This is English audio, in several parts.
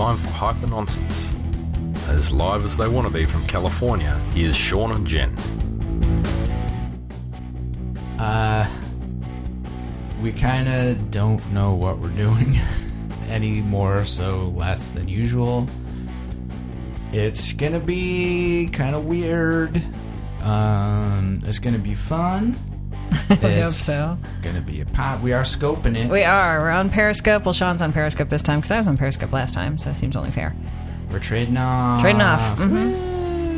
time for Hyper Nonsense. As live as they want to be from California, here's Sean and Jen. We kind of don't know what we're doing any more so less than usual. It's gonna be kind of weird. It's gonna be fun. I hope so. Gonna be a pot. We are scoping it. We are. We're on Periscope. Well, Sean's on Periscope this time because I was on Periscope last time, so it seems only fair. We're trading off. Mm-hmm.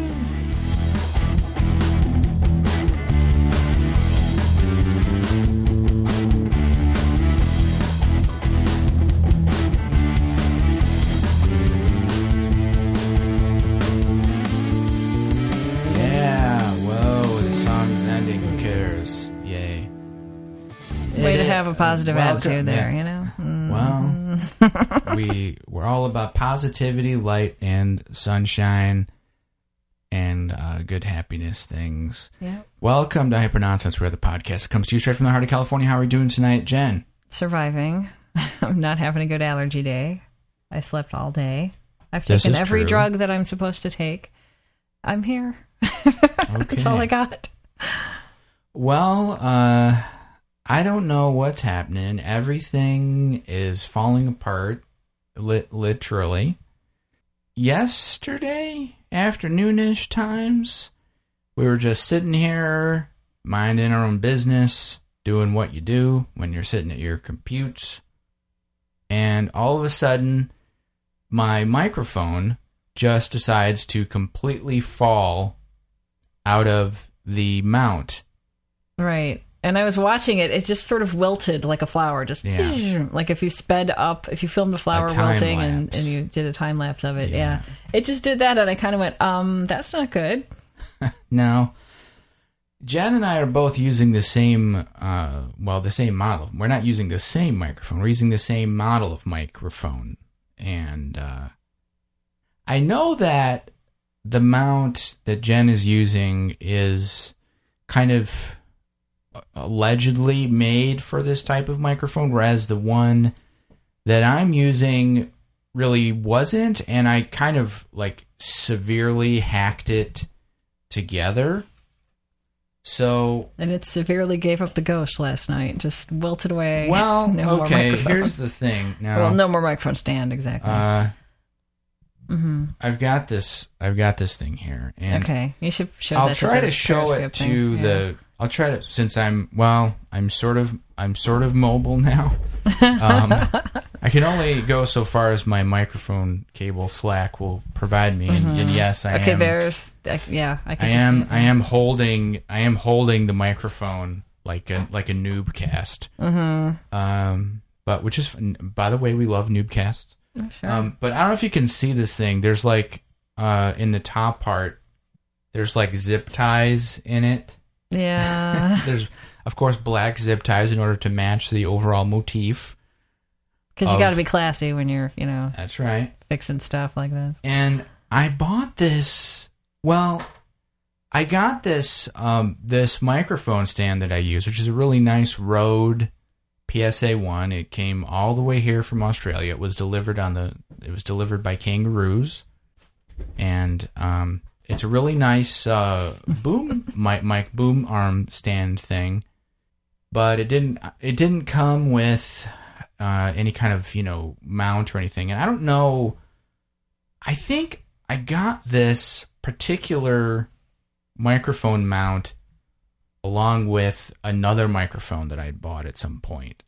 Have a positive attitude there, you know? Well, we're all about positivity, light, and sunshine, and good happiness things. Yeah. Welcome to Hyper Nonsense, where the podcast comes to you straight from the heart of California. How are we doing tonight, Jen? Surviving. I'm not having a good allergy day. I slept all day. I've This taken is every true. drug that I'm supposed to take. I'm here. Okay. That's all I got. Well, I don't know what's happening. Everything is falling apart, literally. Yesterday, afternoonish times, we were just sitting here, minding our own business, doing what you do when you're sitting at your computes. And all of a sudden, my microphone just decides to completely fall out of the mount. Right. And I was watching it. It just sort of wilted like a flower. Just like if you sped up, if you filmed the flower wilting and you did a time lapse of it. Yeah. It just did that. And I kind of went, that's not good. Now, Jen and I are both using the same, the same model. We're not using the same microphone. We're using the same model of microphone. And I know that the mount that Jen is using is kind of allegedly made for this type of microphone, whereas the one that I'm using really wasn't, and I kind of like severely hacked it together. So, and it severely gave up the ghost last night. Just wilted away. Well, no okay, here's the thing. Now, well, no more microphone stand, exactly. I've got this thing here, and okay, you should show I'll that. try to show it to the. I'll try to, since I'm sort of mobile now. I can only go so far as my microphone cable slack will provide me, and yes, I am. Okay, there's I can. I am holding the microphone like a Noobcast. But which is, by the way, we love Noobcasts. Oh, sure. But I don't know if you can see this thing. There's like in the top part, there's like zip ties in it. Yeah. There's, of course, black zip ties in order to match the overall motif. Because you got to be classy when you're, That's right. Fixing stuff like this. And I bought this. Well, I got this this microphone stand that I use, which is a really nice Rode PSA 1. It came all the way here from Australia. It was delivered by Kangaroos, and it's a really nice mic boom arm stand thing, but it didn't come with any kind of mount or anything. And I don't know. I think I got this particular microphone mount along with another microphone that I had bought at some point,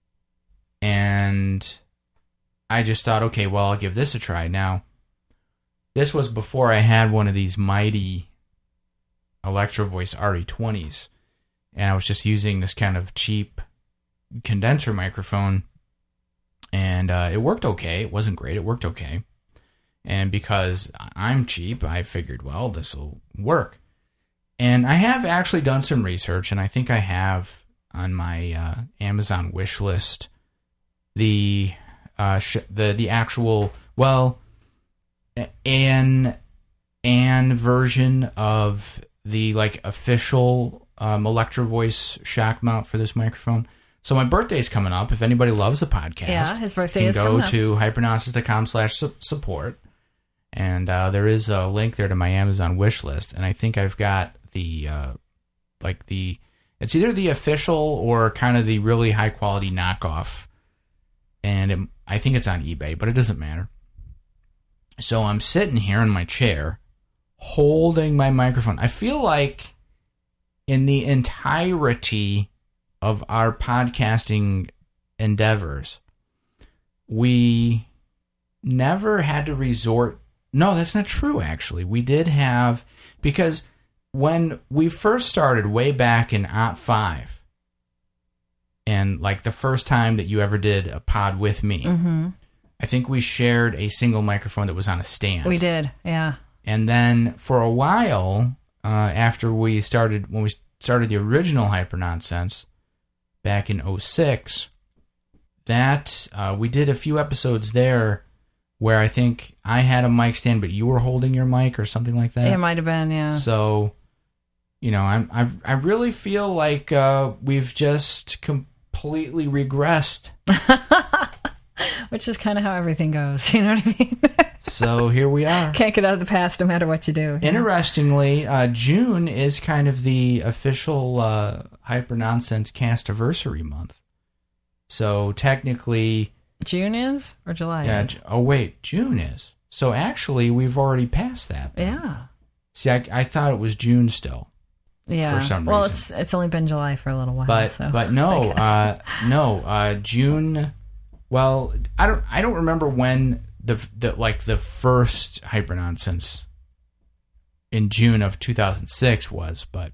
and I just thought, okay, well, I'll give this a try. Now, this was before I had one of these mighty Electro Voice RE20s, and I was just using this kind of cheap condenser microphone, and it worked okay. It wasn't great. It worked okay. And because I'm cheap, I figured, well, this will work. And I have actually done some research, and I think I have on my Amazon wish list the actual, an version of the official Electro Voice shock mount for this microphone. So my birthday's coming up. If anybody loves the podcast, his birthday is coming up. You can go to hypernausis.com/support. And there is a link there to my Amazon wish list. And I think I've got it's either the official or kind of the really high quality knockoff. And I think it's on eBay, but it doesn't matter. So I'm sitting here in my chair holding my microphone. I feel like in the entirety of our podcasting endeavors, we never had to resort. No, that's not true, actually. We did have, because when we first started way back in OP5, and like the first time that you ever did a pod with me, I think we shared a single microphone that was on a stand. We did, yeah. And then for a while, after when we started the original Hyper Nonsense back in 2006, that we did a few episodes there where I think I had a mic stand, but you were holding your mic or something like that. It might have been, yeah. So, I really feel like we've just completely regressed. Which is kind of how everything goes, you know what I mean? So here we are. Can't get out of the past no matter what you do. Interestingly, June is kind of the official Hyper Nonsense Castiversary month. So technically... June is? Or July is? June is. So actually, we've already passed that. Then. Yeah. See, I thought it was June still. Yeah. For some reason. Well, it's only been July for a little while. But no, June... Well, I don't remember when the first Hyper Nonsense in June of 2006 was, but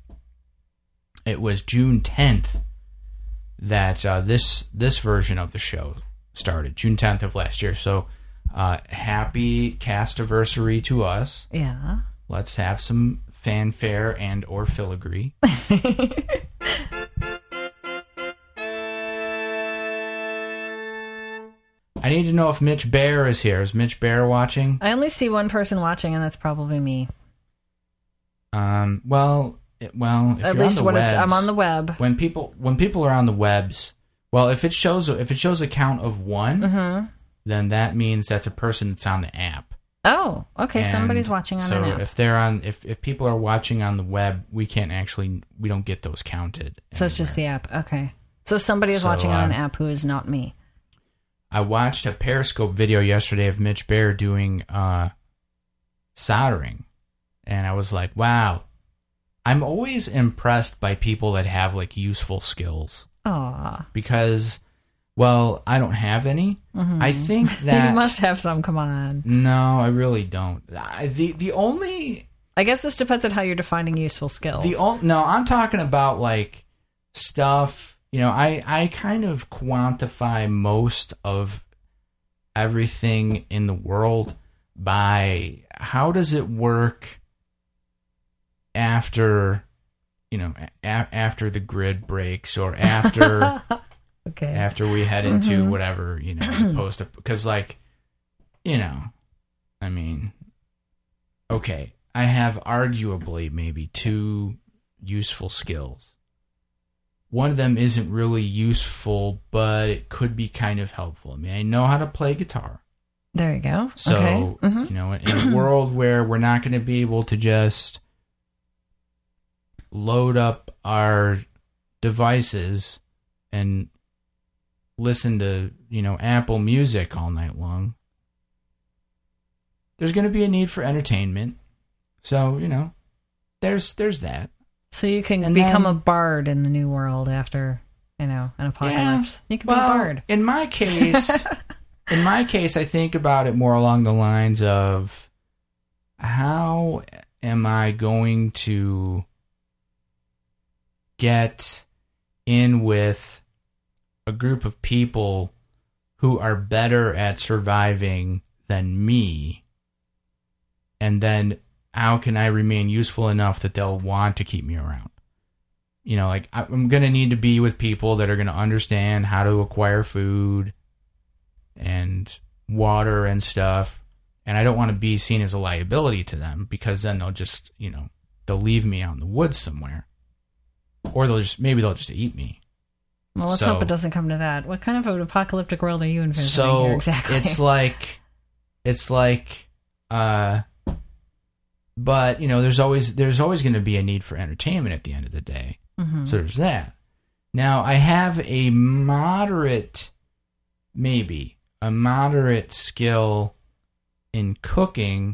it was June 10th that this version of the show started. June 10th of last year. So happy castiversary to us. Yeah. Let's have some fanfare and or filigree. I need to know if Mitch Bear is here. Is Mitch Bear watching? I only see one person watching, and that's probably me. Well, if at you're least on the webs, I'm on the web. When people are on the webs, well, if it shows a count of one, then that means that's a person that's on the app. Oh, okay. And somebody's watching on an app. So if they're on, if people are watching on the web, we don't get those counted. So it's just the app. Okay. So somebody is watching on an app who is not me. I watched a Periscope video yesterday of Mitch Bear doing soldering, and I was like, wow. I'm always impressed by people that have like useful skills. Aww. Because, well, I don't have any. I think that you must have some. Come on. No, I really don't. The only. I guess this depends on how you're defining useful skills. No, I'm talking about like stuff. I kind of quantify most of everything in the world by how does it work after, after the grid breaks or after okay. after we head into whatever, post up, because I mean, okay, I have arguably maybe two useful skills. One of them isn't really useful, but it could be kind of helpful. I mean, I know how to play guitar. There you go. So, okay. in a world where we're not going to be able to just load up our devices and listen to, Apple Music all night long, there's going to be a need for entertainment. So, there's that. So you can become a bard in the new world after, an apocalypse. Yeah, you can be a bard. In my case, I think about it more along the lines of how am I going to get in with a group of people who are better at surviving than me, and then how can I remain useful enough that they'll want to keep me around? I'm going to need to be with people that are going to understand how to acquire food and water and stuff. And I don't want to be seen as a liability to them, because then they'll just, they'll leave me out in the woods somewhere. Or they'll just eat me. Well, let's hope it doesn't come to that. What kind of an apocalyptic world are you envisioning here exactly? It's like, but, you know, there's always going to be a need for entertainment at the end of the day. Mm-hmm. So there's that. Now, I have a moderate skill in cooking,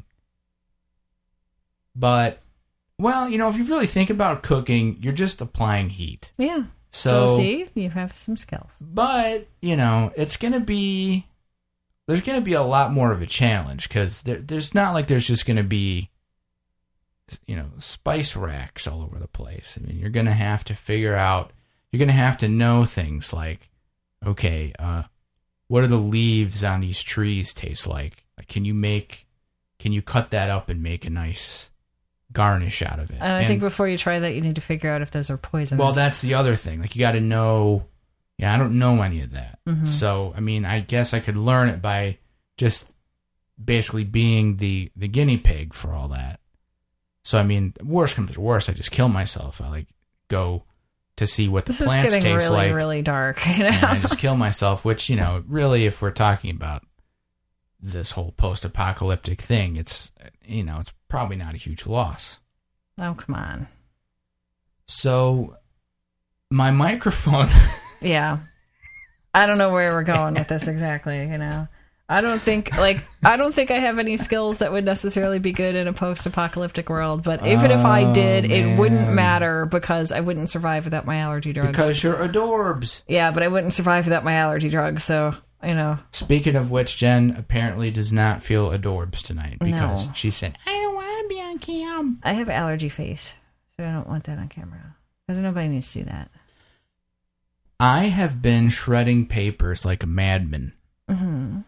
but, well, you know, if you really think about cooking, you're just applying heat. Yeah. So see, you have some skills. But, you know, there's going to be a lot more of a challenge, because there's not like there's just going to be, you know, spice racks all over the place. I mean, you're going to have to know things like, okay, what do the leaves on these trees taste like? Like, can you cut that up and make a nice garnish out of it? And I think before you try that, you need to figure out if those are poisonous. Well, that's the other thing. Like, you got to know. Yeah, I don't know any of that. Mm-hmm. So, I mean, I guess I could learn it by just basically being the guinea pig for all that. So, I mean, worst comes to worst, I just kill myself. I go to see what the plants taste like. This is getting really, really dark. You know? And I just kill myself, which, you know, really, if we're talking about this whole post-apocalyptic thing, it's, you know, it's probably not a huge loss. Oh, come on. So, my microphone... Yeah. I don't know where we're going with this exactly, you know. I don't think I have any skills that would necessarily be good in a post-apocalyptic world, but even if I did, it wouldn't matter, because I wouldn't survive without my allergy drugs. Because you're adorbs. Yeah, but I wouldn't survive without my allergy drugs, so, you know. Speaking of which, Jen apparently does not feel adorbs tonight, because she said, I don't want to be on cam. I have allergy face, so I don't want that on camera, because nobody needs to see that. I have been shredding papers like a madman. Mm-hmm.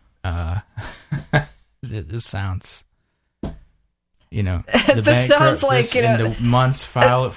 This sounds, you know, this sounds like, you know, the months file.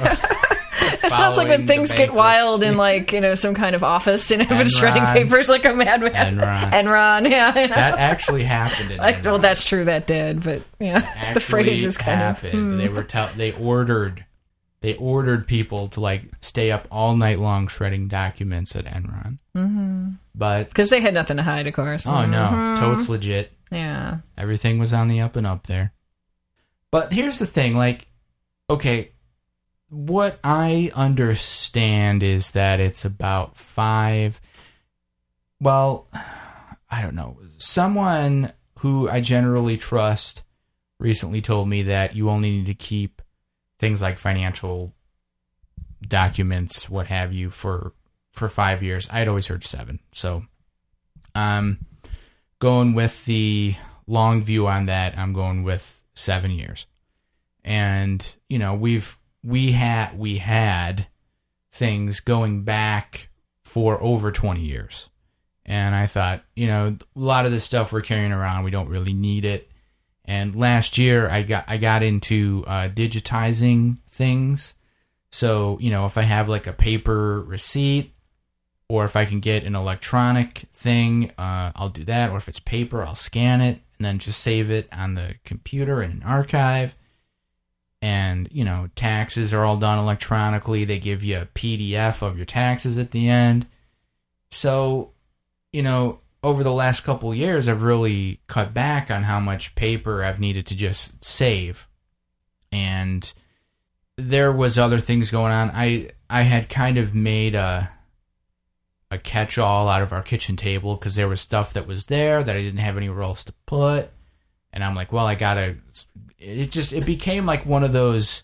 It sounds like when things get wild in, like, you know, some kind of office, and I've been shredding papers like a madman. Enron, yeah. I know. That actually happened. Well, that's true, that did, but yeah, the phrase is kind happened. of. They ordered people to, like, stay up all night long shredding documents at Enron. Mm-hmm. But because they had nothing to hide, of course. Oh, no. Totes legit. Yeah. Everything was on the up and up there. But here's the thing, like, okay, what I understand is that it's about 5... Well, I don't know. Someone who I generally trust recently told me that you only need to keep things like financial documents, what have you, for 5 years. I had always heard 7. So I'm going with the long view on that. I'm going with 7 years. And, you know, we had things going back for over 20 years. And I thought, you know, a lot of this stuff we're carrying around, we don't really need it. And last year, I got into digitizing things. So, you know, if I have like a paper receipt, or if I can get an electronic thing, I'll do that. Or if it's paper, I'll scan it and then just save it on the computer in an archive. And, you know, taxes are all done electronically. They give you a PDF of your taxes at the end. So, you know, over the last couple of years, I've really cut back on how much paper I've needed to just save. And there was other things going on. I had kind of made a catch-all out of our kitchen table, because there was stuff that was there that I didn't have anywhere else to put. And I'm like, well, I gotta... It became like one of those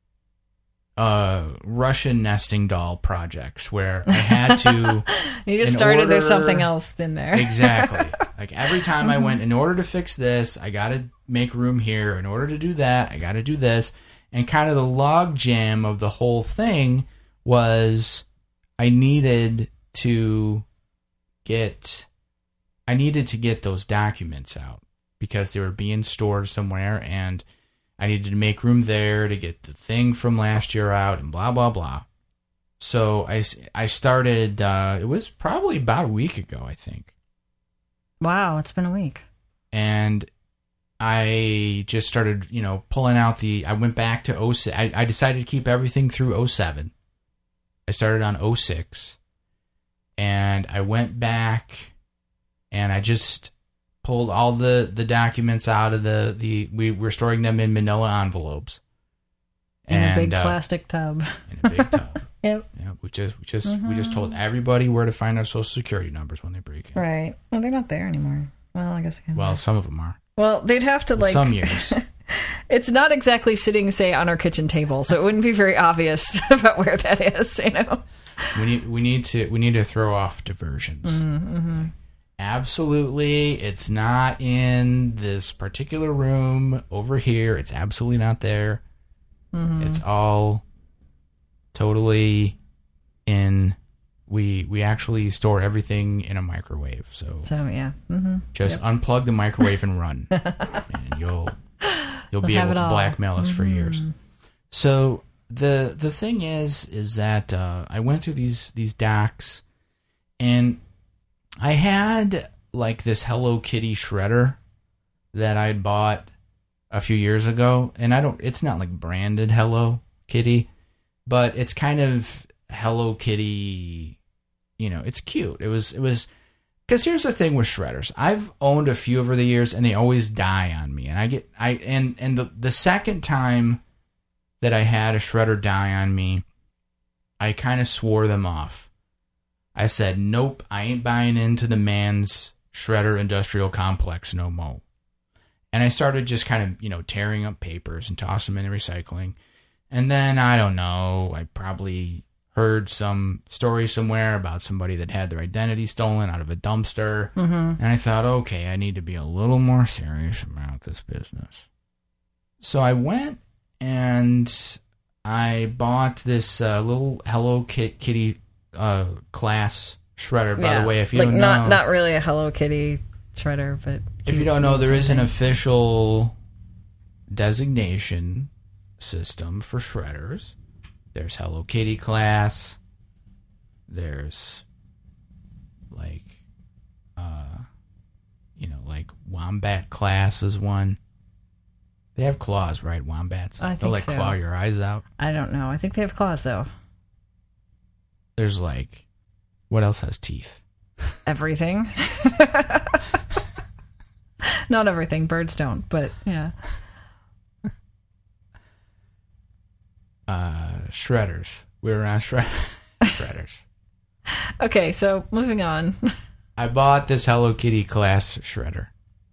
Russian nesting doll projects where I had to... You just started, there's something else in there. Exactly. Like, every time I went, in order to fix this, I got to make room here. In order to do that, I got to do this. And kind of the log jam of the whole thing was I needed to get those documents out, because they were being stored somewhere, and I needed to make room there to get the thing from last year out, and blah, blah, blah. So I started, it was probably about a week ago, I think. Wow, it's been a week. And I just started, you know, pulling out I went back to 06. I decided to keep everything through 07. I started on 06. And I went back and I just pulled all the documents out of we were storing them in manila envelopes. In a big plastic tub. In a big tub. Yep. Yeah, we just told everybody where to find our social security numbers when they break in. Right. Well, they're not there anymore. Well, I guess. Some of them are. Well, they'd have to some years. It's not exactly sitting, say, on our kitchen table, so it wouldn't be very obvious about where that is. We need to throw off diversions. Mm-hmm. Absolutely, it's not in this particular room over here. It's absolutely not there. Mm-hmm. It's all totally in. We actually store everything in a microwave. So yeah, mm-hmm. Just unplug the microwave and run, and you'll be able to blackmail us for years. So the thing is that I went through these docs, and I had like this Hello Kitty shredder that I'd bought a few years ago, and it's not like branded Hello Kitty, but it's kind of Hello Kitty, it's cute. It was because here's the thing with shredders. I've owned a few over the years and they always die on me. And the second time that I had a shredder die on me, I kind of swore them off. I said, nope, I ain't buying into the man's shredder industrial complex no more. And I started just kind of, tearing up papers and tossing them in the recycling. And then, I don't know, I probably heard some story somewhere about somebody that had their identity stolen out of a dumpster. Mm-hmm. And I thought, okay, I need to be a little more serious about this business. So I went and I bought this little Hello Kitty class shredder. By the way, if you don't know, not really a Hello Kitty shredder, but if you don't know, there is an official designation system for shredders. There's Hello Kitty class. There's like Wombat class is one. They have claws, right? Wombats. I think they'll so. Claw your eyes out. I don't know. I think they have claws though. There's what else has teeth? Everything. Not everything. Birds don't, but yeah. Shredders. We were on shredders. Okay, so moving on. I bought this Hello Kitty class shredder.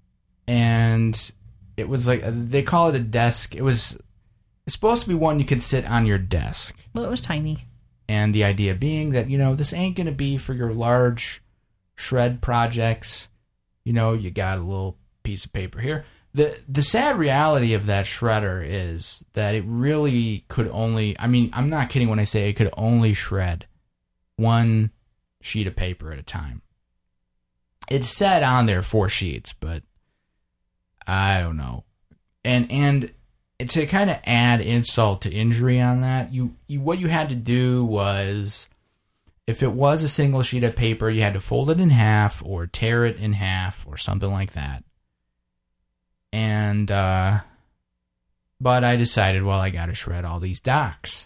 And it was they call it a desk. It's supposed to be one you could sit on your desk. Well, it was tiny. And the idea being that, this ain't going to be for your large shred projects. You got a little piece of paper here. The sad reality of that shredder is that it really could only, I'm not kidding when I say it could only shred one sheet of paper at a time. It said on there 4 sheets, but I don't know. And to kind of add insult to injury on that, what you had to do was, if it was a single sheet of paper, you had to fold it in half or tear it in half or something like that. And, but I decided, I got to shred all these docs.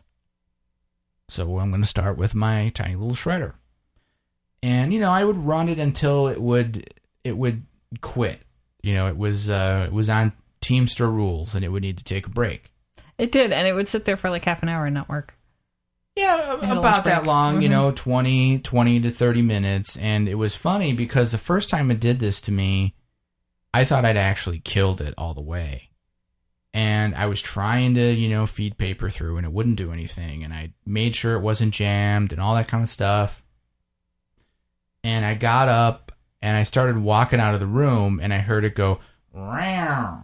So I'm going to start with my tiny little shredder. And, I would run it until it would quit. It was on Teamster rules and it would need to take a break. It did. And it would sit there for half an hour and not work. Yeah, about that long, mm-hmm. 20 to 30 minutes. And it was funny because the first time it did this to me, I thought I'd actually killed it all the way. And I was trying to, feed paper through and it wouldn't do anything. And I made sure it wasn't jammed and all that kind of stuff. And I got up and I started walking out of the room and I heard it go, "Row."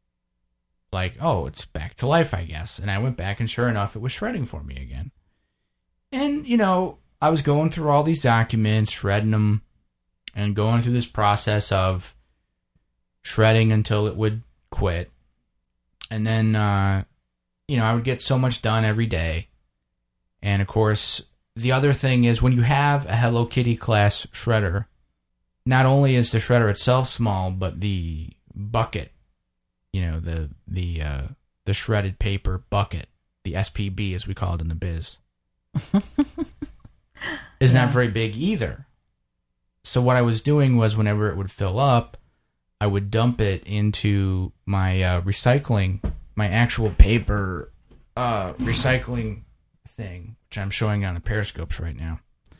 Oh, it's back to life, I guess. And I went back and sure enough, it was shredding for me again. And, I was going through all these documents, shredding them, and going through this process of shredding until it would quit. And then, I would get so much done every day. And, of course, the other thing is when you have a Hello Kitty class shredder, not only is the shredder itself small, but the bucket, the shredded paper bucket, the SPB as we call it in the biz, is not very big either. So what I was doing was whenever it would fill up, I would dump it into my recycling, my actual paper recycling thing, which I'm showing on the Periscopes right now.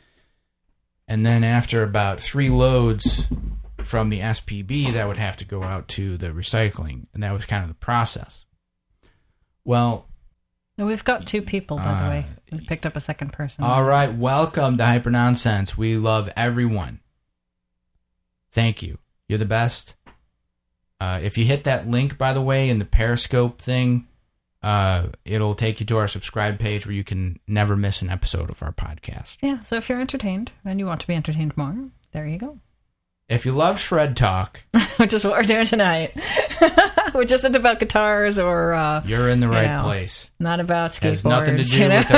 And then after about 3 loads from the SPB, that would have to go out to the recycling. And that was kind of the process. Well... We've got 2 people, by the way. We picked up a second person. All right. Welcome to Hyper Nonsense. We love everyone. Thank you. You're the best. If you hit that link, by the way, in the Periscope thing, it'll take you to our subscribe page where you can never miss an episode of our podcast. Yeah, so if you're entertained and you want to be entertained more, there you go. If you love Shred Talk, which is what we're doing tonight, which isn't about guitars or... you're in the right place. Not about skateboards. Has nothing to do with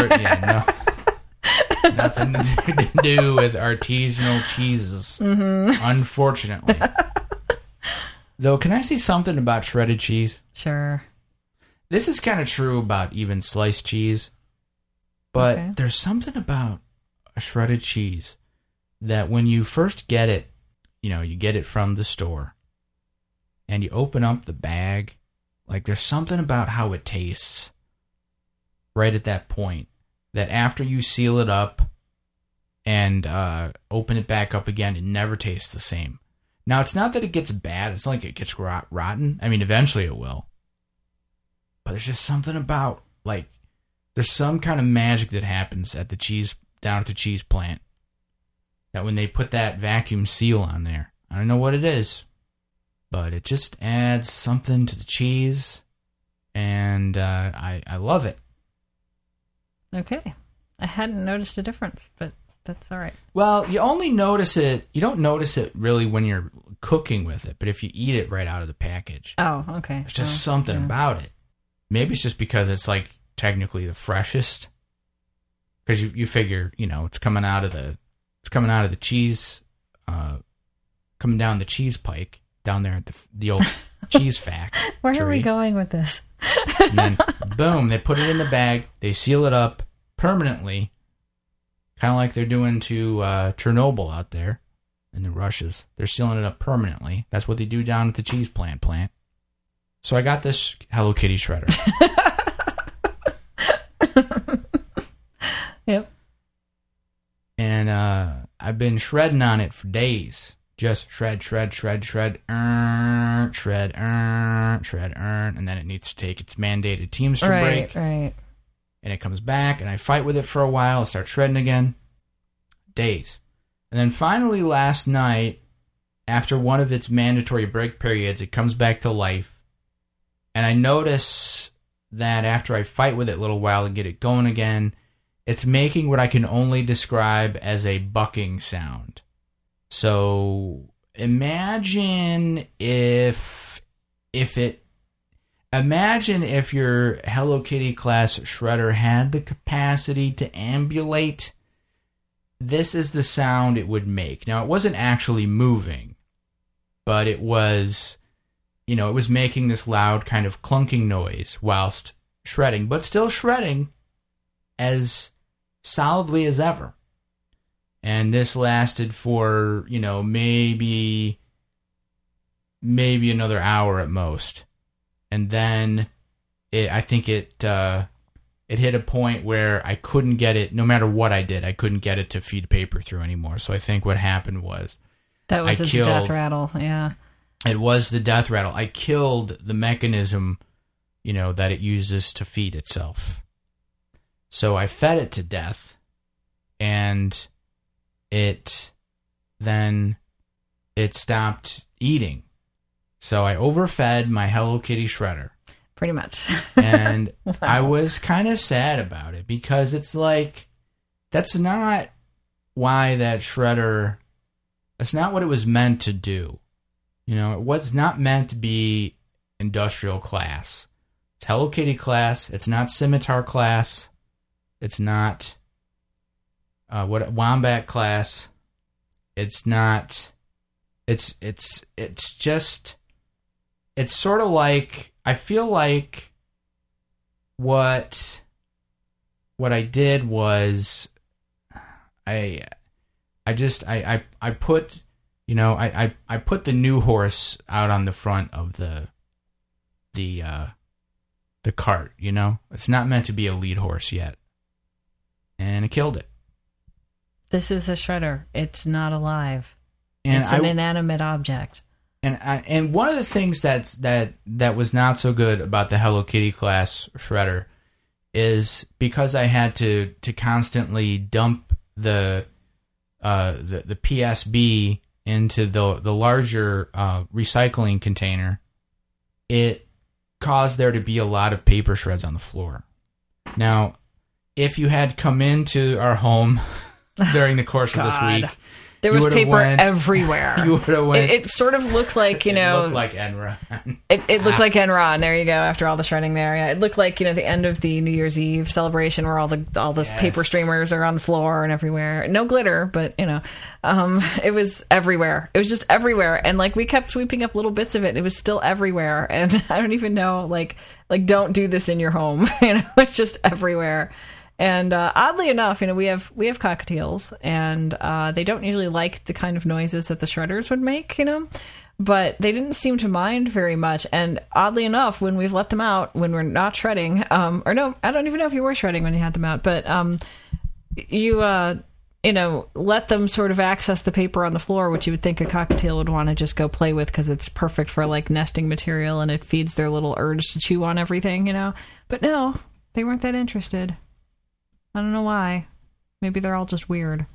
nothing to do with artisanal cheeses, unfortunately. Though, can I say something about shredded cheese? Sure. This is kind of true about even sliced cheese, but there's something about a shredded cheese that when you first get it, you get it from the store, and you open up the bag, like there's something about how it tastes right at that point, that after you seal it up and open it back up again, it never tastes the same. Now, it's not that it gets bad. It's not like it gets rotten. I mean, eventually it will. But there's just something about, like, there's some kind of magic that happens down at the cheese plant. That when they put that vacuum seal on there, I don't know what it is, but it just adds something to the cheese, and I love it. Okay. I hadn't noticed a difference, but that's all right. Well, you don't notice it really when you're cooking with it, but if you eat it right out of the package. Oh, okay. There's just something about it. Maybe it's just because it's like technically the freshest. Because you figure, it's coming out of the cheese, coming down the cheese pike down there at the old cheese factory. Where are we going with this? And then, boom, they put it in the bag. They seal it up permanently, kind of like they're doing to Chernobyl out there in the Russias. They're sealing it up permanently. That's what they do down at the cheese plant. So I got this Hello Kitty shredder. Yep. And I've been shredding on it for days. Just shred, and then it needs to take its mandated Teamster break. Right. And it comes back, and I fight with it for a while. I start shredding again. Days. And then finally last night, after one of its mandatory break periods, it comes back to life. And I notice that after I fight with it a little while and get it going again, it's making what I can only describe as a bucking sound. So imagine if your Hello Kitty class shredder had the capacity to ambulate. This is the sound it would make. Now, it wasn't actually moving, but it was, it was making this loud kind of clunking noise whilst shredding, but still shredding as solidly as ever. And this lasted for, maybe another hour at most. And then I think it hit a point where I couldn't get it, no matter what I did, I couldn't get it to feed paper through anymore. So I think what happened was... That was its death rattle, yeah. It was the death rattle. I killed the mechanism, that it uses to feed itself. So I fed it to death, and it stopped eating. So I overfed my Hello Kitty shredder. Pretty much. And wow. I was kind of sad about it because it's like, that's not why that shredder, that's not what it was meant to do. It was not meant to be industrial class. It's Hello Kitty class. It's not Scimitar class. It's not Wombat class. It's not. It's just. It's sort of like, I feel like what I did was I put, I put the new horse out on the front of the cart, It's not meant to be a lead horse yet. And it killed it. This is a shredder. It's not alive. And it's an inanimate object. And one of the things that was not so good about the Hello Kitty class shredder is because I had to constantly dump the PSB into the larger recycling container, it caused there to be a lot of paper shreds on the floor. Now, if you had come into our home during the course of this week, there was paper everywhere. You would have went. It sort of looked like, It looked like Enron. It looked like Enron. There you go. After all the shredding there, yeah, it looked like the end of the New Year's Eve celebration where all the paper streamers are on the floor and everywhere. No glitter, but it was everywhere. It was just everywhere, and we kept sweeping up little bits of it. It was still everywhere, and I don't even know don't do this in your home. It's just everywhere. And oddly enough, we have cockatiels, and they don't usually like the kind of noises that the shredders would make, but they didn't seem to mind very much. And oddly enough, when we've let them out, when we're not shredding, or no, I don't even know if you were shredding when you had them out, but you let them sort of access the paper on the floor, which you would think a cockatiel would want to just go play with because it's perfect for nesting material, and it feeds their little urge to chew on everything, But no, they weren't that interested. I don't know why. Maybe they're all just weird,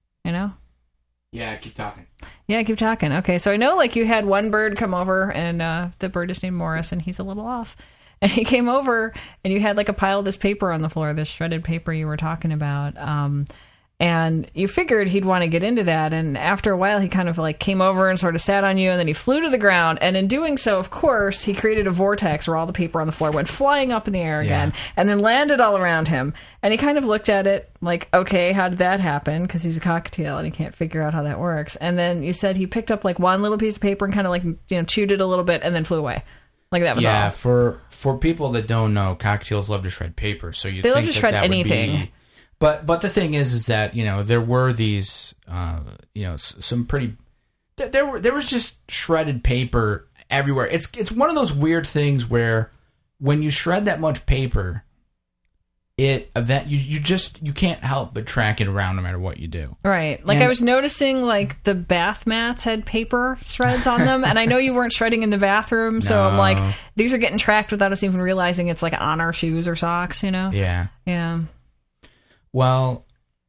Yeah, keep talking. Yeah, keep talking. Okay, so I know you had one bird come over, and the bird is named Morris, and he's a little off. And he came over, and you had a pile of this paper on the floor, this shredded paper you were talking about. And you figured he'd want to get into that. And after a while, he kind of came over and sort of sat on you. And then he flew to the ground. And in doing so, of course, he created a vortex where all the paper on the floor went flying up in the air again. And then landed all around him. And he kind of looked at it okay, how did that happen? Because he's a cockatiel and he can't figure out how that works. And then you said he picked up one little piece of paper and kind of chewed it a little bit and then flew away. That was all. Yeah, for people that don't know, cockatiels love to shred paper. So you love to shred anything. But the thing is that there were these some pretty there was just shredded paper everywhere. It's one of those weird things where when you shred that much paper, you can't help but track it around no matter what you do. Right. I was noticing the bath mats had paper shreds on them, and I know you weren't shredding in the bathroom, so I'm these are getting tracked without us even realizing it's on our shoes or socks, Yeah. Yeah. Well,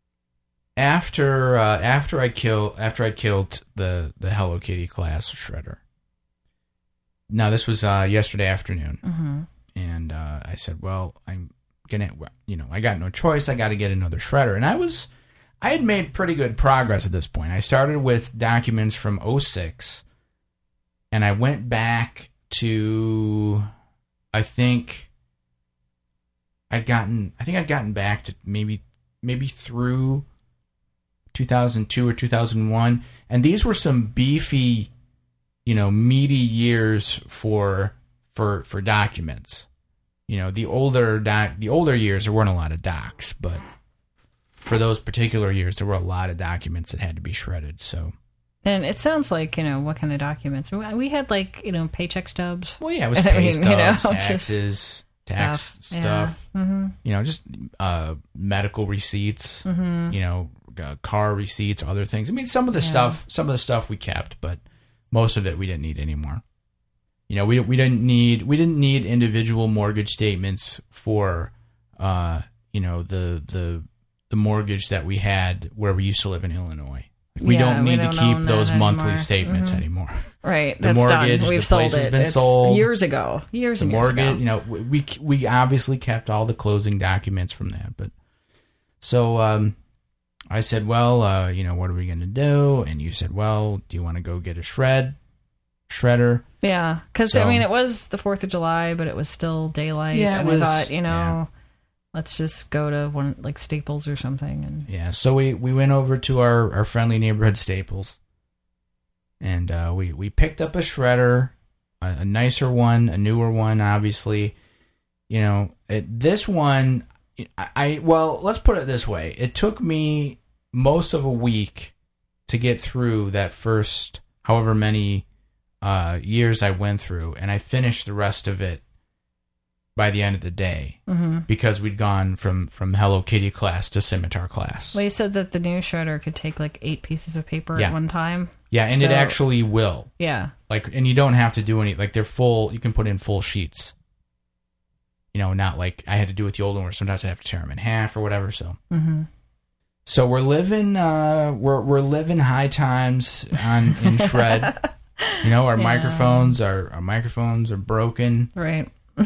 after I killed the Hello Kitty class shredder. Now this was yesterday afternoon, and I said, "Well, I'm gonna, I got no choice. I got to get another shredder." And I had made pretty good progress at this point. I started with documents from 2006, and I went back to, I think I'd gotten back to maybe through 2002 or 2001, and these were some beefy, meaty years for documents. The older years there weren't a lot of docs, but for those particular years there were a lot of documents that had to be shredded. So, and it sounds like what kind of documents we had, paycheck stubs. Well, yeah, it was pay stubs, taxes. Tax stuff, yeah. Mm-hmm. Just medical receipts, car receipts, other things. I mean, some of the stuff we kept, but most of it we didn't need anymore. We didn't need individual mortgage statements for, the mortgage that we had where we used to live in Illinois. We don't need to keep those monthly statements anymore. Right, the that's mortgage, done. We've sold it. Been sold years ago. Years ago. We obviously kept all the closing documents from that. But so I said, well, what are we going to do? And you said, well, do you want to go get a shredder? Yeah, because it was the 4th of July, but it was still daylight. Yeah, and I thought, let's just go to one Staples or something. And yeah, so we went over to our friendly neighborhood Staples, and we picked up a shredder, a nicer one, a newer one, obviously. This one, let's put it this way: it took me most of a week to get through that first however many years I went through, and I finished the rest of it by the end of the day because we'd gone from Hello Kitty class to Scimitar class. Well, you said that the new shredder could take like 8 pieces of paper at one time. Yeah, and it actually will. Yeah. And you don't have to do any, they're full, you can put in full sheets. Not like I had to do with the old one where sometimes I have to tear them in half or whatever, so. So we're living we're living high times in shred. Our microphones are broken. Right.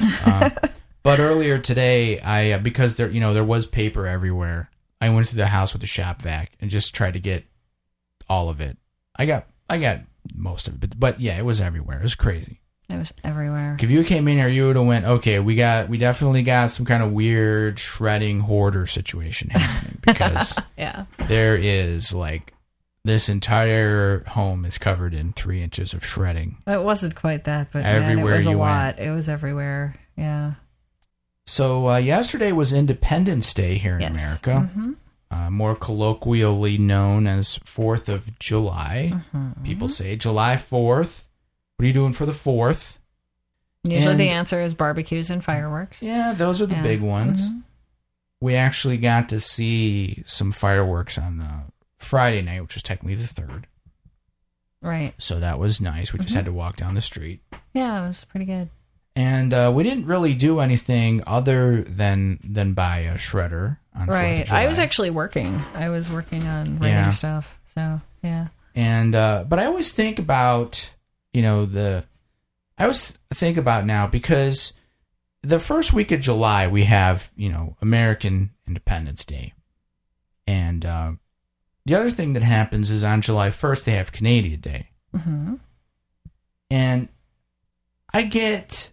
But earlier today, I because there was paper everywhere, I went through the house with the shop vac and just tried to get all of it. I got most of it, but yeah, it was everywhere. It was crazy. It was everywhere. If you came in here, you would have went, okay, we definitely got some kind of weird shredding hoarder situation happening because there is this entire home is covered in 3 inches of shredding. It wasn't quite that, but everywhere it was a you lot. went. It was everywhere. Yeah. So yesterday was Independence Day here in America, more colloquially known as 4th of July. People say July 4th. What are you doing for the 4th? Usually the answer is barbecues and fireworks. Yeah, those are the big ones. We actually got to see some fireworks on Friday night, which was technically the 3rd. Right. So that was nice. We just had to walk down the street. Yeah, it was pretty good. And we didn't really do anything other than buy a shredder on 4th of July. I was actually working. I was working on writing stuff. So, yeah. And but I always think about, I always think about now because the first week of July we have, American Independence Day. And the other thing that happens is on July 1st they have Canadian Day. And I get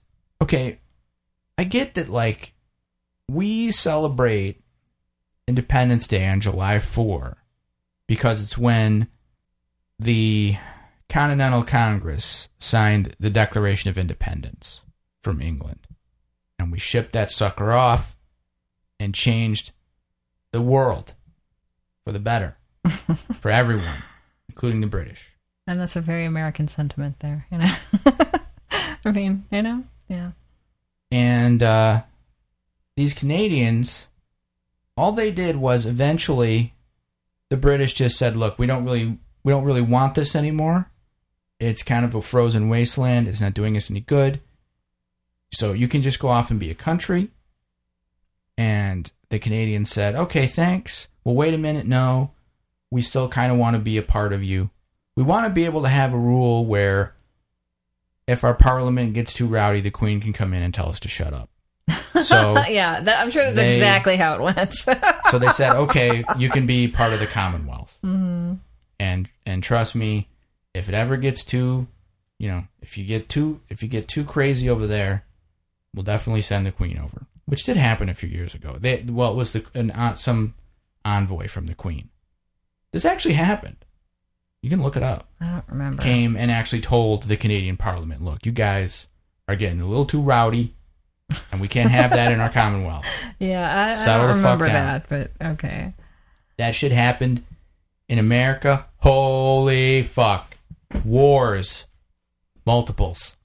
that we celebrate Independence Day on July 4 because it's when the Continental Congress signed the Declaration of Independence from England. And we shipped that sucker off and changed the world for the better for everyone, including the British. And that's a very American sentiment there, I mean, yeah. And these Canadians, all they did was eventually the British just said, look, we don't really want this anymore. It's kind of a frozen wasteland. It's not doing us any good. So you can just go off and be a country. And the Canadians said, okay, thanks. Well, wait a minute. No, we still kind of want to be a part of you. We want to be able to have a rule where if our parliament gets too rowdy, the Queen can come in and tell us to shut up. So I'm sure that's exactly how it went. So they said, okay, you can be part of the Commonwealth. And trust me, if it ever gets too, if you get too crazy over there, we'll definitely send the Queen over. Which did happen a few years ago. It was some envoy from the Queen. This actually happened. You can look it up. I don't remember. Came and actually told the Canadian Parliament, look, you guys are getting a little too rowdy, and we can't have that in our Commonwealth. Yeah, I Settle don't the fuck remember down. that, but okay. That shit happened in America. Holy fuck. Wars. Multiples.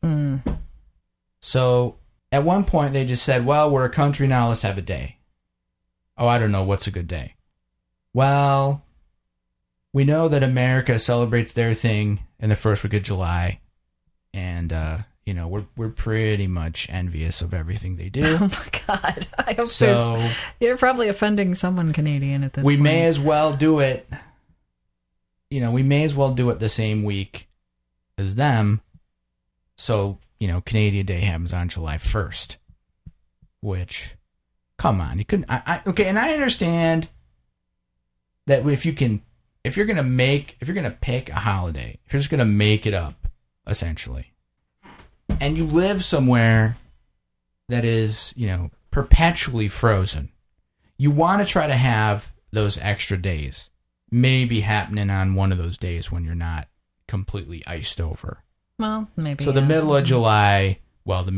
So, at one point they just said, well, we're a country now, let's have a day. Oh, I don't know, what's a good day? Well, we know that America celebrates their thing in the first week of July, and we're pretty much envious of everything they do. Oh my God! I hope you're probably offending someone Canadian at this point. We may as well do it. We may as well do it the same week as them. So Canadian Day happens on July 1st, which, come on, you couldn't. Okay, and I understand that if you're gonna pick a holiday, if you're just gonna make it up, essentially, and you live somewhere that is, perpetually frozen, you want to try to have those extra days maybe happening on one of those days when you're not completely iced over. Well, maybe. So the middle of July, the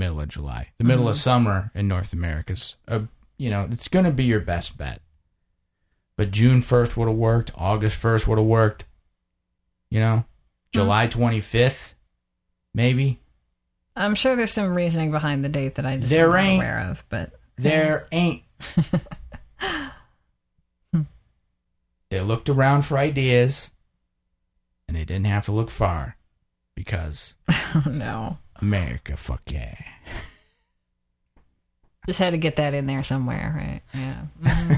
middle of summer in North America is, it's going to be your best bet. but June 1st would have worked. August 1st would have worked. You know, July 25th, maybe. I'm sure there's some reasoning behind the date that I just am not aware of, but there ain't. They looked around for ideas, and they didn't have to look far, because oh no, America, fuck yeah. Just had to get that in there somewhere, right? Yeah. Mm-hmm.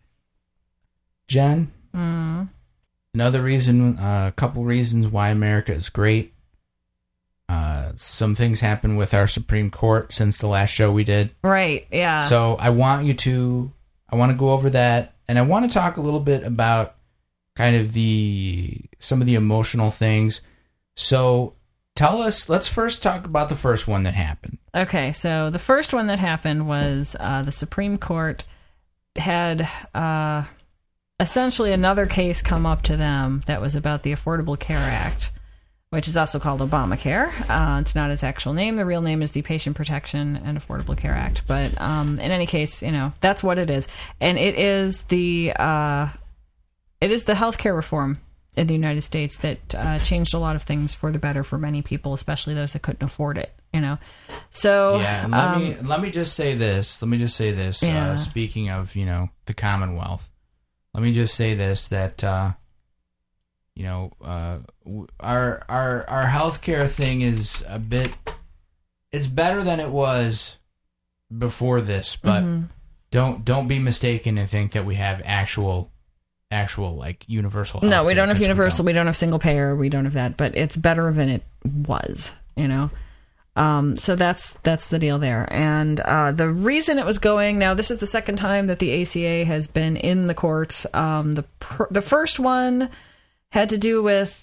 Jen, another reason, a couple reasons why America is great. Some things happened with our Supreme Court since the last show we did. Right, yeah. So I want to go over that, and I want to talk a little bit about kind of some of the emotional things. So let's first talk about the first one that happened. Okay, so the first one that happened was the Supreme Court had essentially another case come up to them that was about the Affordable Care Act, which is also called Obamacare. It's not its actual name. The real name is the Patient Protection and Affordable Care Act. But in any case, that's what it is. And it is the healthcare reform in the United States that changed a lot of things for the better for many people, especially those that couldn't afford it. So yeah. And let me just say this. Yeah. Speaking of the Commonwealth, let me just say this, that our healthcare thing is it's better than it was before this, but don't be mistaken to think that we have actual like universal healthcare. No, we don't have universal, we don't have single payer, we don't have that, but it's better than it was, So that's the deal there. And the reason it was going, now this is the second time that the ACA has been in the courts. The first one had to do with,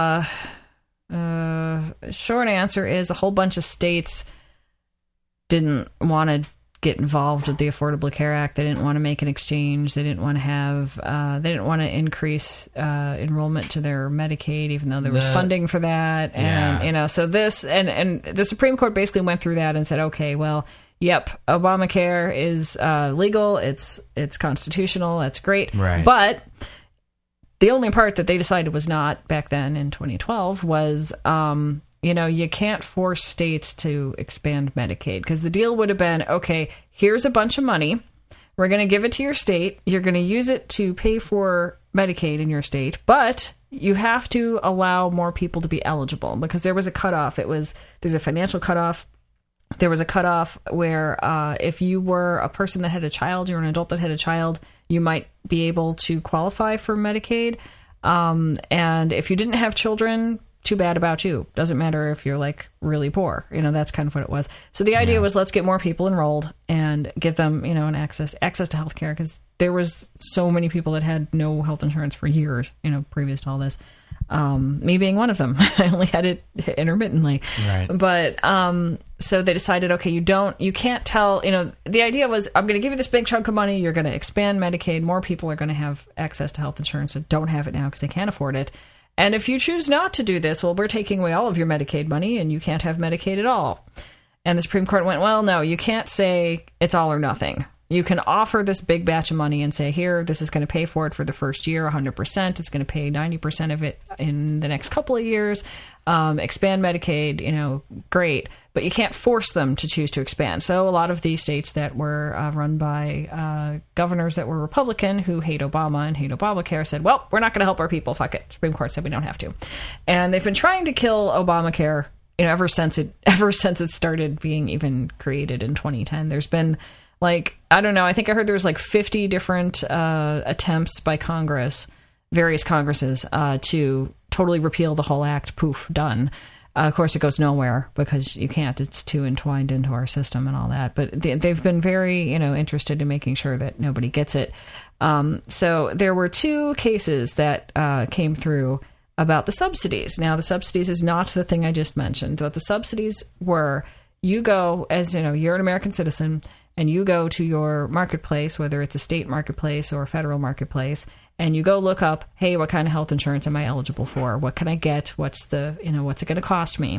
short answer is a whole bunch of states didn't want to get involved with the Affordable Care Act. They didn't want to make an exchange. They didn't want to have, they didn't want to increase enrollment to their Medicaid, even though there was funding for that. And, so this, and the Supreme Court basically went through that and said, okay, well, yep, Obamacare is legal. It's constitutional. That's great. Right. But the only part that they decided was not back then in 2012 was, you can't force states to expand Medicaid, because the deal would have been, okay, here's a bunch of money. We're going to give it to your state. You're going to use it to pay for Medicaid in your state, but you have to allow more people to be eligible, because there was a cutoff. There's a financial cutoff. There was a cutoff where if you were a person that had a child, you're an adult that had a child, you might be able to qualify for Medicaid. And if you didn't have children, too bad about you. Doesn't matter if you're like really poor. That's kind of what it was. So the idea was, let's get more people enrolled and give them, an access to healthcare, because there was so many people that had no health insurance for years, previous to all this. Me being one of them. I only had it intermittently. Right. But so they decided, okay, you can't tell, the idea was, I'm going to give you this big chunk of money. You're going to expand Medicaid. More people are going to have access to health insurance that don't have it now because they can't afford it. And if you choose not to do this, well, we're taking away all of your Medicaid money and you can't have Medicaid at all. And the Supreme Court went, well, no, you can't say it's all or nothing. You can offer this big batch of money and say, here, this is going to pay for it for the first year, 100%. It's going to pay 90% of it in the next couple of years. Expand Medicaid, great. But you can't force them to choose to expand. So a lot of these states that were run by governors that were Republican who hate Obama and hate Obamacare said, well, we're not going to help our people. Fuck it. Supreme Court said we don't have to. And they've been trying to kill Obamacare, ever since it started being even created in 2010. There's been I don't know, I think I heard there was 50 different attempts by Congress, various Congresses, to totally repeal the whole act. Poof, done. Of course, it goes nowhere because you can't. It's too entwined into our system and all that. But they've been very, interested in making sure that nobody gets it. So there were two cases that came through about the subsidies. Now, the subsidies is not the thing I just mentioned. What the subsidies were, you go, as you're an American citizen, and you go to your marketplace, whether it's a state marketplace or a federal marketplace, and you go look up, hey, what kind of health insurance am I eligible for? What can I get? What's it going to cost me?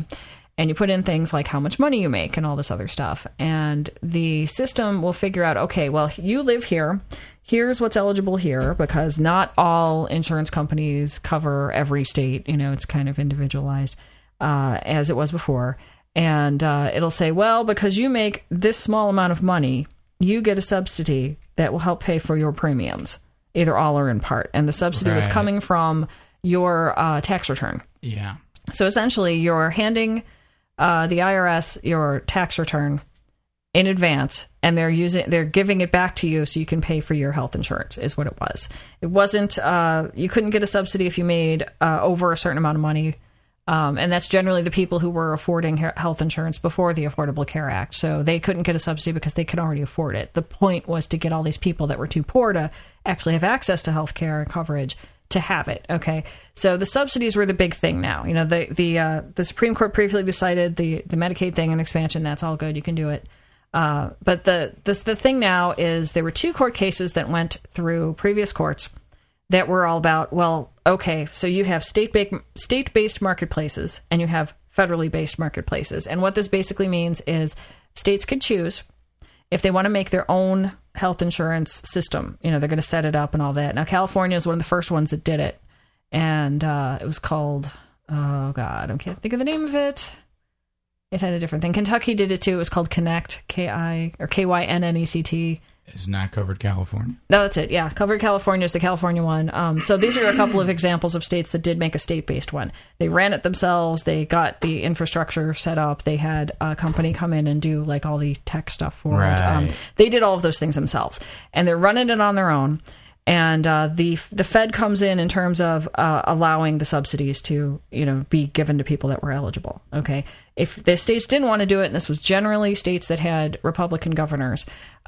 and you put in things like how much money you make and all this other stuff. And the system will figure out, okay, well, you live here. Here's what's eligible here, because not all insurance companies cover every state. It's kind of individualized as it was before. And it'll say, well, because you make this small amount of money, you get a subsidy that will help pay for your premiums, either all or in part. And the subsidy is coming from your tax return. Yeah. So essentially, you're handing the IRS your tax return in advance, and they're giving it back to you so you can pay for your health insurance, is what it was. It wasn't, you couldn't get a subsidy if you made over a certain amount of money. And that's generally the people who were affording health insurance before the Affordable Care Act. So they couldn't get a subsidy because they could already afford it. The point was to get all these people that were too poor to actually have access to health care coverage to have it. Okay. So the subsidies were the big thing now. The Supreme Court previously decided the Medicaid thing and expansion, that's all good. You can do it. But the thing now is there were 2 court cases that went through previous courts that were all about, well, okay, so you have state-based marketplaces and you have federally based marketplaces. And what this basically means is states could choose if they want to make their own health insurance system. They're going to set it up and all that. Now, California is one of the first ones that did it. And it was called, oh, God, I can't think of the name of it. It had a different thing. Kentucky did it too. It was called Connect, Kynnect. Is not covered California. No, that's it. Yeah, covered California is the California one. So these are a couple of examples of states that did make a state-based one. They ran it themselves. They got the infrastructure set up. They had a company come in and do like all the tech stuff for it. They did all of those things themselves, and they're running it on their own. And the Fed comes in terms of allowing the subsidies to be given to people that were eligible. Okay, if the states didn't want to do it, and this was generally states that had Republican governors,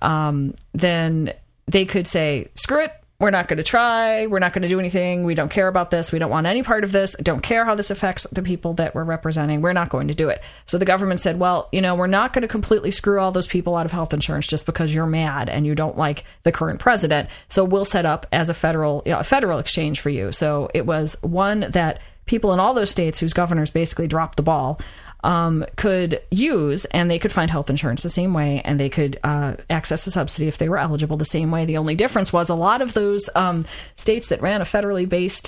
then they could say, "Screw it, we're not going to try. We're not going to do anything. We don't care about this. We don't want any part of this. Don't care how this affects the people that we're representing. We're not going to do it." So the government said, well, we're not going to completely screw all those people out of health insurance just because you're mad and you don't like the current president. So we'll set up as a federal exchange for you. So it was one that people in all those states whose governors basically dropped the ball could use, and they could find health insurance the same way, and they could access a subsidy if they were eligible the same way. The only difference was a lot of those states that ran a federally based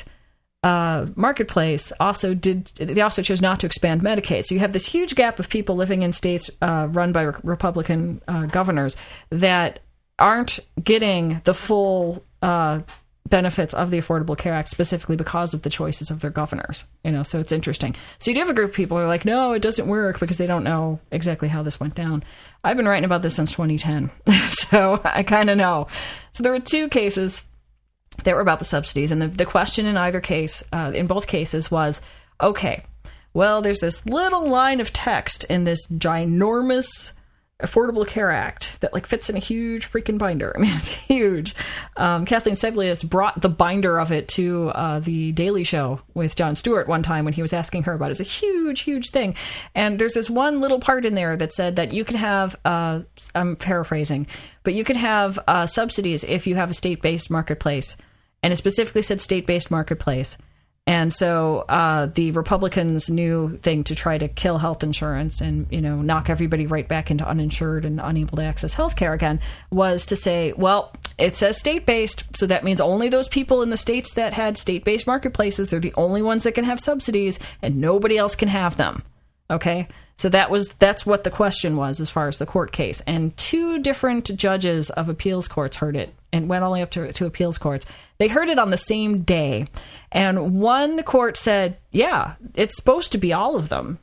marketplace also chose not to expand Medicaid. So you have this huge gap of people living in states run by Republican governors that aren't getting the full benefits of the Affordable Care Act specifically because of the choices of their governors. So it's interesting. So you do have a group of people who are like, no, it doesn't work because they don't know exactly how this went down. I've been writing about this since 2010, so I kind of know. So there were 2 cases that were about the subsidies, and the question in either case, in both cases, was, okay, well, there's this little line of text in this ginormous Affordable Care Act that fits in a huge freaking binder. I mean, it's huge. Kathleen Seglius brought the binder of it to the Daily Show with Jon Stewart one time when he was asking her about it. It's a huge, huge thing. And there's this one little part in there that said that you can have, I'm paraphrasing, but you can have subsidies if you have a state-based marketplace. And it specifically said state-based marketplace. And so the Republicans' new thing to try to kill health insurance and, knock everybody right back into uninsured and unable to access health care again was to say, well, it says state-based, so that means only those people in the states that had state-based marketplaces, they're the only ones that can have subsidies, and nobody else can have them. Okay? So that's what the question was as far as the court case. And 2 different judges of appeals courts heard it and went all the way up to appeals courts. They heard it on the same day. And one court said, yeah, it's supposed to be all of them.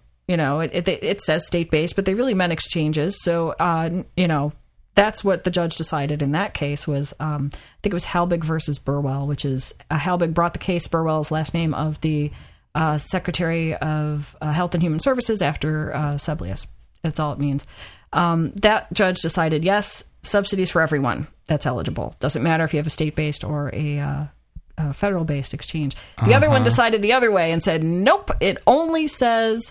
It says state-based, but they really meant exchanges. So, that's what the judge decided in that case was, I think it was Halbig versus Burwell, which is, Halbig brought the case, Burwell's last name of the Secretary of Health and Human Services after Seblius. That's all it means. That judge decided, yes, subsidies for everyone that's eligible. Doesn't matter if you have a state-based or a federal-based exchange. The other one decided the other way and said, nope, it only says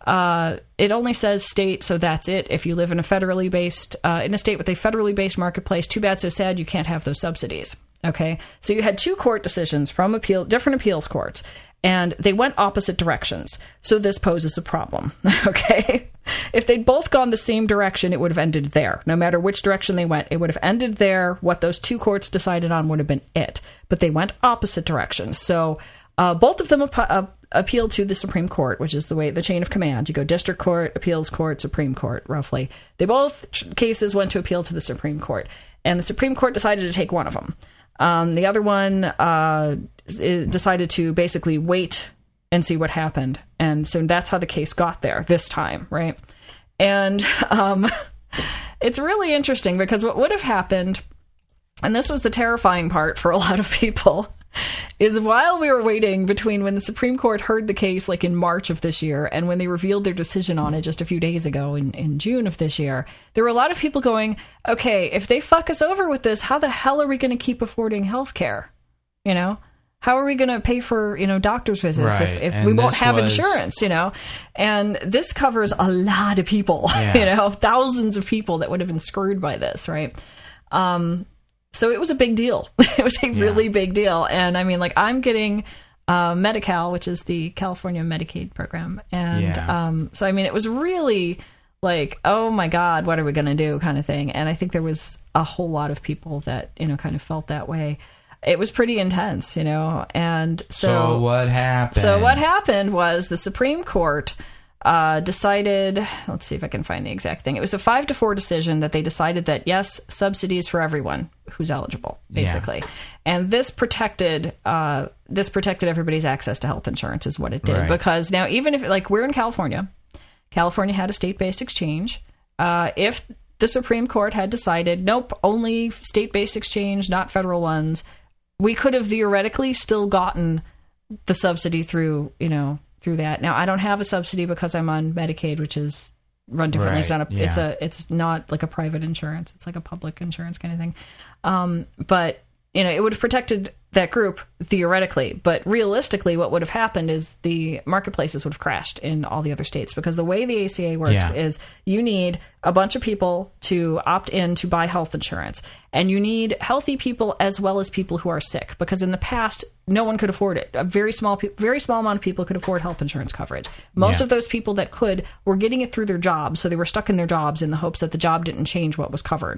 state, so that's it. If you live in a federally based, in a state with a federally based marketplace, too bad, so sad, you can't have those subsidies. Okay, so you had two court decisions from different appeals courts, and they went opposite directions. So this poses a problem. Okay, if they'd both gone the same direction, it would have ended there. No matter which direction they went, it would have ended there. What those two courts decided on would have been it. But they went opposite directions. So both of them appealed to the Supreme Court, which is the chain of command. You go district court, appeals court, Supreme Court, roughly. They both cases went to appeal to the Supreme Court, and the Supreme Court decided to take one of them. The other one decided to basically wait and see what happened. And so that's how the case got there this time, right? And it's really interesting because what would have happened, and this was the terrifying part for a lot of people, is while we were waiting between when the Supreme Court heard the case, like in March of this year, and when they revealed their decision on it just a few days ago in June of this year, there were a lot of people going, okay, if they fuck us over with this, how the hell are we going to keep affording health care? You know? How are we going to pay for, doctor's visits if we won't have insurance, And this covers a lot of people, thousands of people that would have been screwed by this, right? So it was a big deal. It was a really big deal. And I mean, like, I'm getting Medi-Cal, which is the California Medicaid program. And so, I mean, it was really like, oh my God, what are we going to do kind of thing. And I think there was a whole lot of people that, kind of felt that way. It was pretty intense, and so what happened? So what happened was the Supreme Court decided, let's see if I can find the exact thing. It was a 5-4 decision that they decided that, yes, subsidies for everyone who's eligible, basically. Yeah. And this protected everybody's access to health insurance is what it did. Right. Because now, even if, like, we're in California had a state-based exchange. If the Supreme Court had decided, nope, only state-based exchange, not federal ones, we could have theoretically still gotten the subsidy through that. Now, I don't have a subsidy because I'm on Medicaid, which is run differently. Right. It's not like a private insurance. It's like a public insurance kind of thing. But it would have protected that group theoretically, but realistically, what would have happened is the marketplaces would have crashed in all the other states, because the way the ACA works is you need a bunch of people to opt in to buy health insurance, and you need healthy people as well as people who are sick, because in the past, no one could afford it. A very small amount of people could afford health insurance coverage. Most of those people that could were getting it through their jobs, so they were stuck in their jobs in the hopes that the job didn't change what was covered.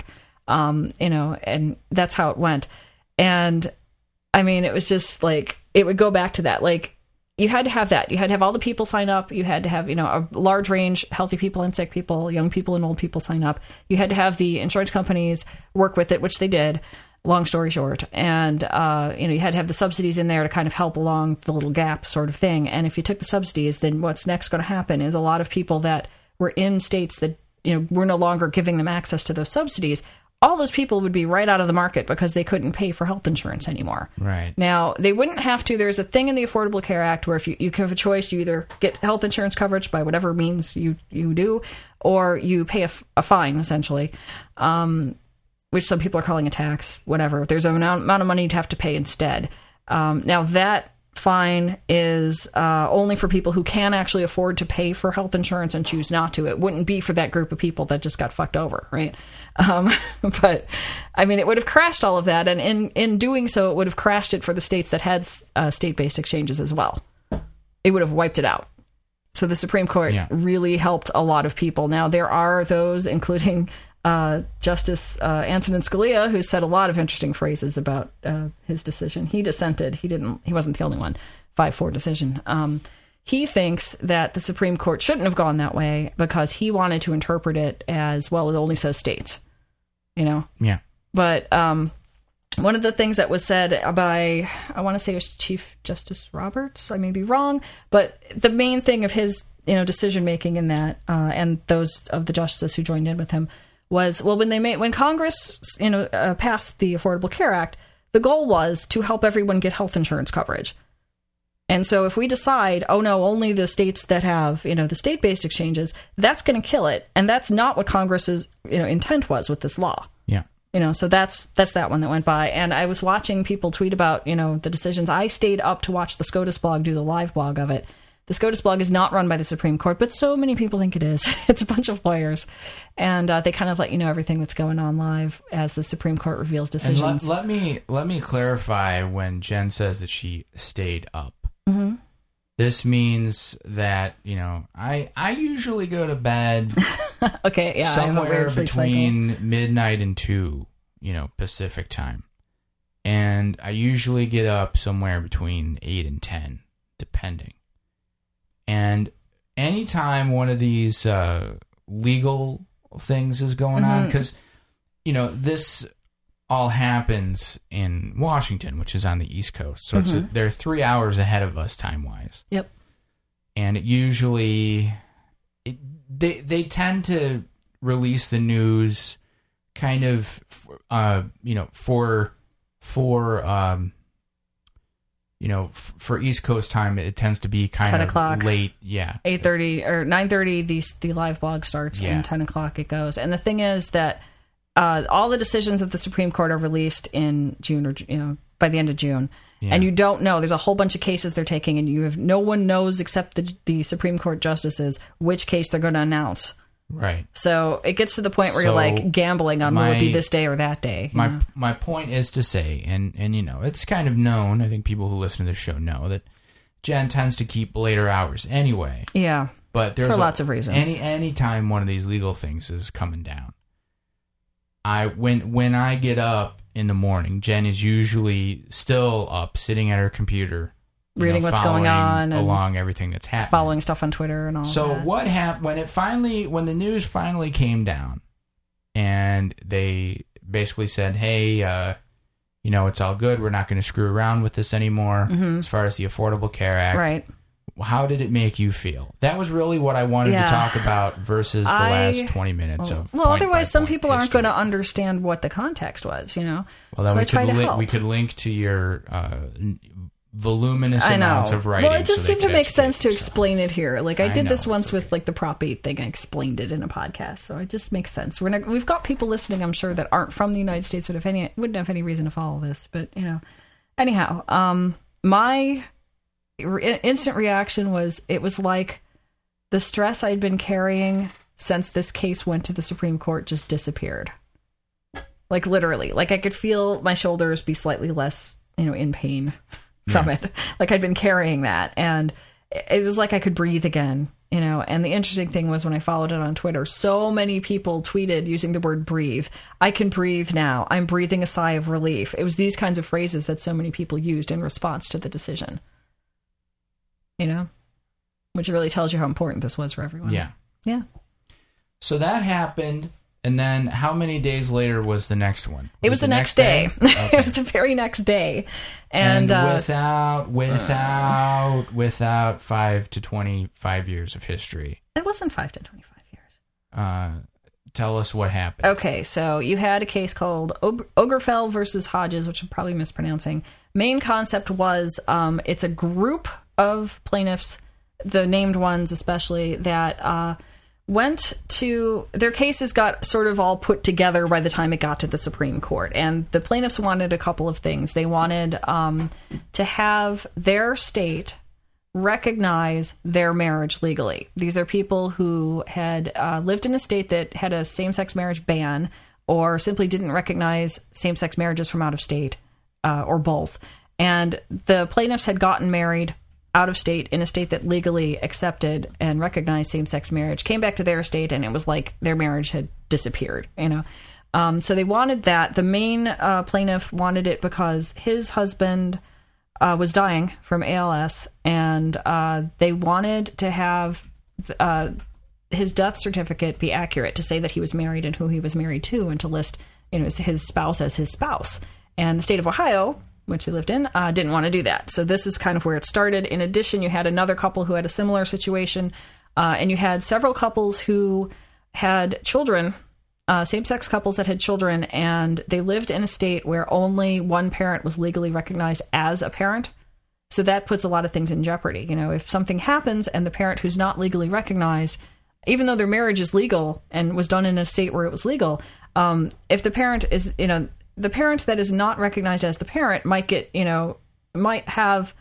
And that's how it went. And I mean, it was just like, it would go back to that. Like, you had to have that. You had to have all the people sign up. You had to have, a large range, healthy people and sick people, young people and old people sign up. You had to have the insurance companies work with it, which they did, long story short. And, you had to have the subsidies in there to kind of help along the little gap sort of thing. And if you took the subsidies, then what's next going to happen is a lot of people that were in states that, we're no longer giving them access to those subsidies, all those people would be right out of the market because they couldn't pay for health insurance anymore. Right. Now, they wouldn't have to. There's a thing in the Affordable Care Act where if you have a choice, you either get health insurance coverage by whatever means you do, or you pay a fine, essentially, which some people are calling a tax, whatever. There's an amount of money you'd have to pay instead. Now, that fine is only for people who can actually afford to pay for health insurance and choose not to. It wouldn't be for that group of people that just got fucked over, right? But I mean, it would have crashed all of that, and in doing so, it would have crashed it for the states that had state-based exchanges as well. It would have wiped it out. So the Supreme Court really helped a lot of people. Now, there are those, including Justice Antonin Scalia, who said a lot of interesting phrases about his decision. He dissented. He wasn't the only one. 5-4 decision. He thinks that the Supreme Court shouldn't have gone that way because he wanted to interpret it as, well, it only says states. Yeah. But one of the things that was said by, I want to say it was Chief Justice Roberts, I may be wrong, but the main thing of his decision making in that, and those of the justices who joined in with him, was, well, when Congress passed the Affordable Care Act, the goal was to help everyone get health insurance coverage. And so if we decide, oh no, only the states that have the state-based exchanges, that's going to kill it, and that's not what Congress's intent was with this law. Yeah. So that's that one that went by. And I was watching people tweet about the decisions. I stayed up to watch the SCOTUS blog do the live blog of it. The SCOTUS blog is not run by the Supreme Court, but so many people think it is. It's a bunch of lawyers. And they kind of let you know everything that's going on live as the Supreme Court reveals decisions. And let me clarify when Jen says that she stayed up. Mm-hmm. This means that, I usually go to bed okay, yeah, somewhere between midnight and 2, Pacific time. And I usually get up somewhere between 8 and 10, depending. And anytime one of these legal things is going on, because, this all happens in Washington, which is on the East Coast. So they're 3 hours ahead of us time-wise. Yep. And it usually... They tend to release the news kind of, for East Coast time, it tends to be kind 10 of o'clock, late. Yeah. 8:30 or 9:30, the live blog starts, and 10 o'clock it goes. And the thing is that all the decisions of the Supreme Court are released in June or, by the end of June. Yeah. And you don't know. There's a whole bunch of cases they're taking, and no one knows except the Supreme Court justices which case they're going to announce. Right. So it gets to the point where you're like gambling on will it be this day or that day. My point is to say, and it's kind of known, I think people who listen to this show know, that Jen tends to keep later hours anyway. Yeah. But there's for lots of reasons. Any time one of these legal things is coming down, when I get up in the morning, Jen is usually still up, sitting at her computer, reading what's going on, along everything that's happening, following stuff on Twitter and all. So that. What happened when the news finally came down, and they basically said, "Hey, it's all good. We're not going to screw around with this anymore." As far as the Affordable Care Act, right? How did it make you feel? That was really what I wanted to talk about versus the last 20 minutes of otherwise some people aren't going to understand what the context was, Well, then so we could link to your voluminous amounts of writing. Well, it just seemed to make sense to explain it here. Like I did this once with like the Prop 8 thing. I explained it in a podcast, so it just makes sense. We've got people listening, I'm sure, that aren't from the United States that wouldn't have any reason to follow this. But anyhow, my instant reaction was it was like the stress I'd been carrying since this case went to the Supreme Court just disappeared. Like literally, like I could feel my shoulders be slightly less, in pain from it. Like I'd been carrying that, and it was like I could breathe again, And the interesting thing was when I followed it on Twitter, so many people tweeted using the word breathe. I can breathe now. I'm breathing a sigh of relief. It was these kinds of phrases that so many people used in response to the decision. Which really tells you how important this was for everyone. Yeah. Yeah. So that happened, and then how many days later was the next one? It was the next day. Okay. It was the very next day. And without 5 to 25 years of history. It wasn't 5 to 25 years. Tell us what happened. Okay, so you had a case called Obergefell versus Hodges, which I'm probably mispronouncing. Main concept was it's a group of plaintiffs, the named ones especially, that went to... Their cases got sort of all put together by the time it got to the Supreme Court. And the plaintiffs wanted a couple of things. They wanted to have their state recognize their marriage legally. These are people who had lived in a state that had a same-sex marriage ban or simply didn't recognize same-sex marriages from out of state or both. And the plaintiffs had gotten married out of state in a state that legally accepted and recognized same-sex marriage, came back to their state, and it was like their marriage had disappeared, So they wanted that. The main plaintiff wanted it because his husband was dying from ALS, and they wanted to have his death certificate be accurate, to say that he was married and who he was married to, and to list his spouse as his spouse. And the state of Ohio, which they lived in, didn't want to do that. So this is kind of where it started. In addition, you had another couple who had a similar situation, and you had several couples who had children, same-sex couples that had children, and they lived in a state where only one parent was legally recognized as a parent. So that puts a lot of things in jeopardy. If something happens and the parent who's not legally recognized, even though their marriage is legal and was done in a state where it was legal, if the parent is, the parent that is not recognized as the parent might get, might have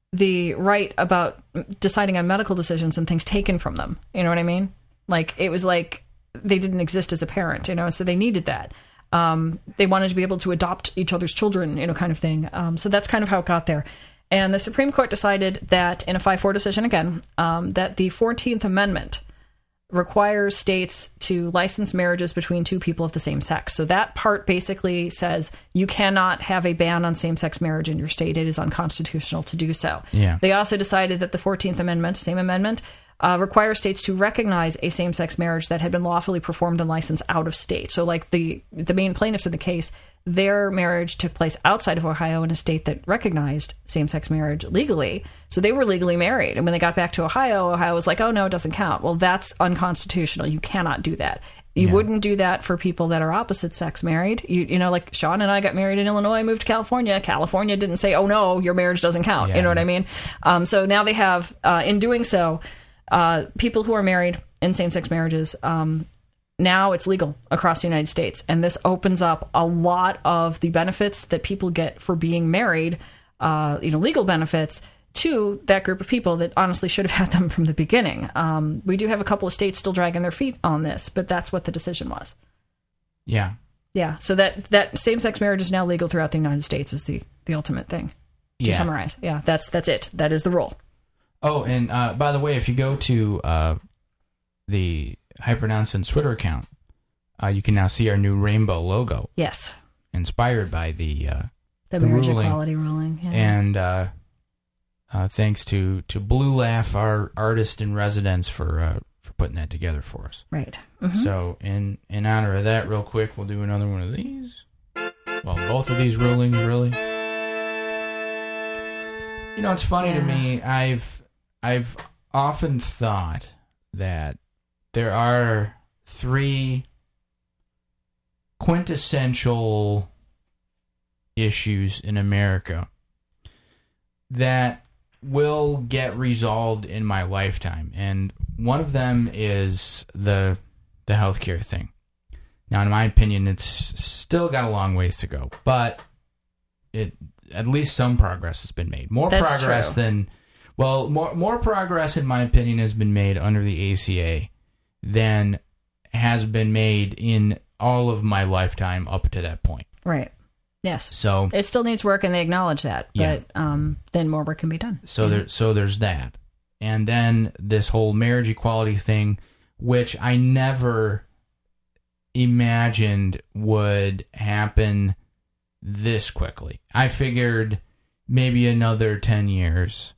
the right about deciding on medical decisions and things taken from them. You know what I mean? Like, it was like they didn't exist as a parent, so they needed that. They wanted to be able to adopt each other's children, kind of thing. So that's kind of how it got there. And the Supreme Court decided that, in a 5-4 decision again, that the 14th Amendment requires states to license marriages between two people of the same sex. So that part basically says you cannot have a ban on same-sex marriage in your state. It is unconstitutional to do so. Yeah. They also decided that the 14th Amendment, same amendment, requires states to recognize a same-sex marriage that had been lawfully performed and licensed out of state. So like the main plaintiffs in the case, their marriage took place outside of Ohio in a state that recognized same-sex marriage legally. So they were legally married. And when they got back to Ohio was like, oh, no, it doesn't count. Well, that's unconstitutional. You cannot do that. You wouldn't do that for people that are opposite sex married. Like Sean and I got married in Illinois, moved to California. California didn't say, oh, no, your marriage doesn't count. Yeah. You know what I mean? So now they have, in doing so, people who are married in same-sex marriages, now it's legal across the United States. And this opens up a lot of the benefits that people get for being married, legal benefits, to that group of people that honestly should have had them from the beginning. We do have a couple of states still dragging their feet on this, but that's what the decision was. Yeah. Yeah. So that same-sex marriage is now legal throughout the United States is the ultimate thing, to summarize. Yeah, that's it. That is the rule. Oh, and by the way, if you go to the Hypernonsense Twitter account, you can now see our new rainbow logo. Yes. Inspired by the marriage ruling. Equality ruling. Yeah. And thanks to Blue Laugh, our artist in residence, for putting that together for us. Right. Mm-hmm. So in honor of that, real quick, we'll do another one of these. Well, both of these rulings, really. It's funny to me. I've often thought that there are 3 quintessential issues in America that will get resolved in my lifetime, and one of them is the healthcare thing. Now, in my opinion, it's still got a long ways to go, but at least some progress has been made. More progress in my opinion has been made under the ACA than has been made in all of my lifetime up to that point. Right. Yes. So it still needs work, and they acknowledge that. But then more work can be done. So there's that, and then this whole marriage equality thing, which I never imagined would happen this quickly. I figured maybe another 10 years.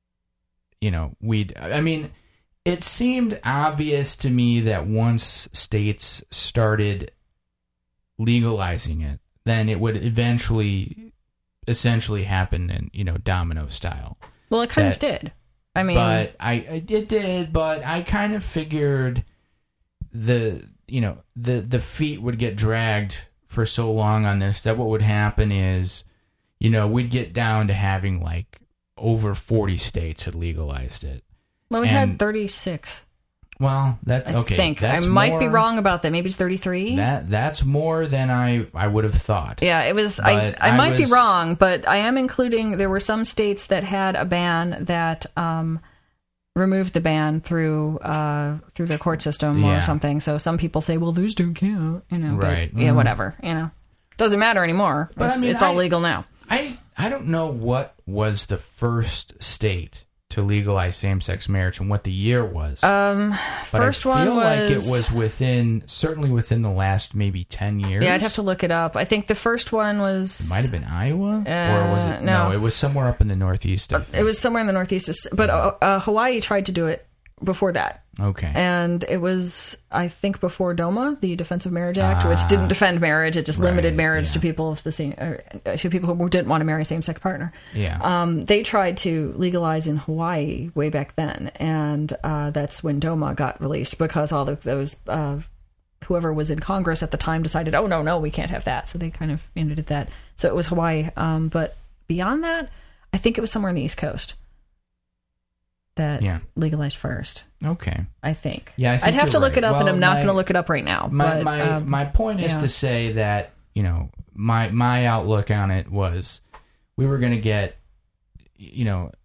It seemed obvious to me that once states started legalizing it, then it would essentially happen in, domino style. Well, it kind of did. It did, but I kind of figured the feet would get dragged for so long on this that what would happen is, we'd get down to having like over 40 states had legalized it. Well, we had 36. Well, that's okay. I think I might be wrong about that. Maybe it's 33. That's more than I would have thought. Yeah, it was. I might be wrong, but I am including. There were some states that had a ban that removed the ban through their court system or something. So some people say, well, those don't count. Right? But, yeah, whatever. Doesn't matter anymore. But it's all legal now. I don't know what was the first state to legalize same-sex marriage and what the year was. First one was... like it was certainly within the last maybe 10 years. Yeah, I'd have to look it up. I think the first one was... It might have been Iowa? Or was it... No, it was somewhere up in the Northeast, I think. It was somewhere in the Northeast. But Hawaii tried to do it before that. Okay. And it was, I think, before DOMA, the Defense of Marriage Act, which didn't defend marriage. It just limited marriage to people of the same, to people who didn't want to marry a same-sex partner. Yeah. They tried to legalize in Hawaii way back then, and that's when DOMA got released because all of those whoever was in Congress at the time decided, oh no, we can't have that. So they kind of did that. So it was Hawaii. But beyond that, I think it was somewhere on the East Coast that legalized first. Okay. I think. Yeah, I'd have to look it up, and I'm not going to look it up right now. My point is to say that, my outlook on it was we were going to get,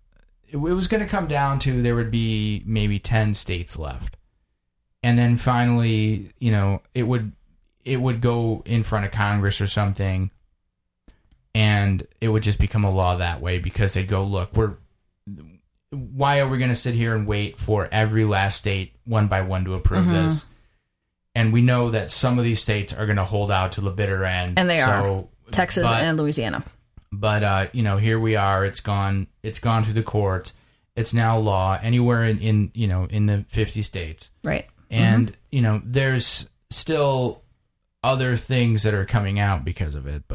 it was going to come down to there would be maybe 10 states left. And then finally, you know, it would go in front of Congress or something, and it would just become a law that way because they'd go, look, why are we going to sit here and wait for every last state one by one to approve this? And we know that some of these states are going to hold out to the bitter end. And they are. Texas and Louisiana. But, you know, here we are. It's gone through the court. It's now law anywhere in the 50 states. Right. And, you know, there's still other things that are coming out because of it.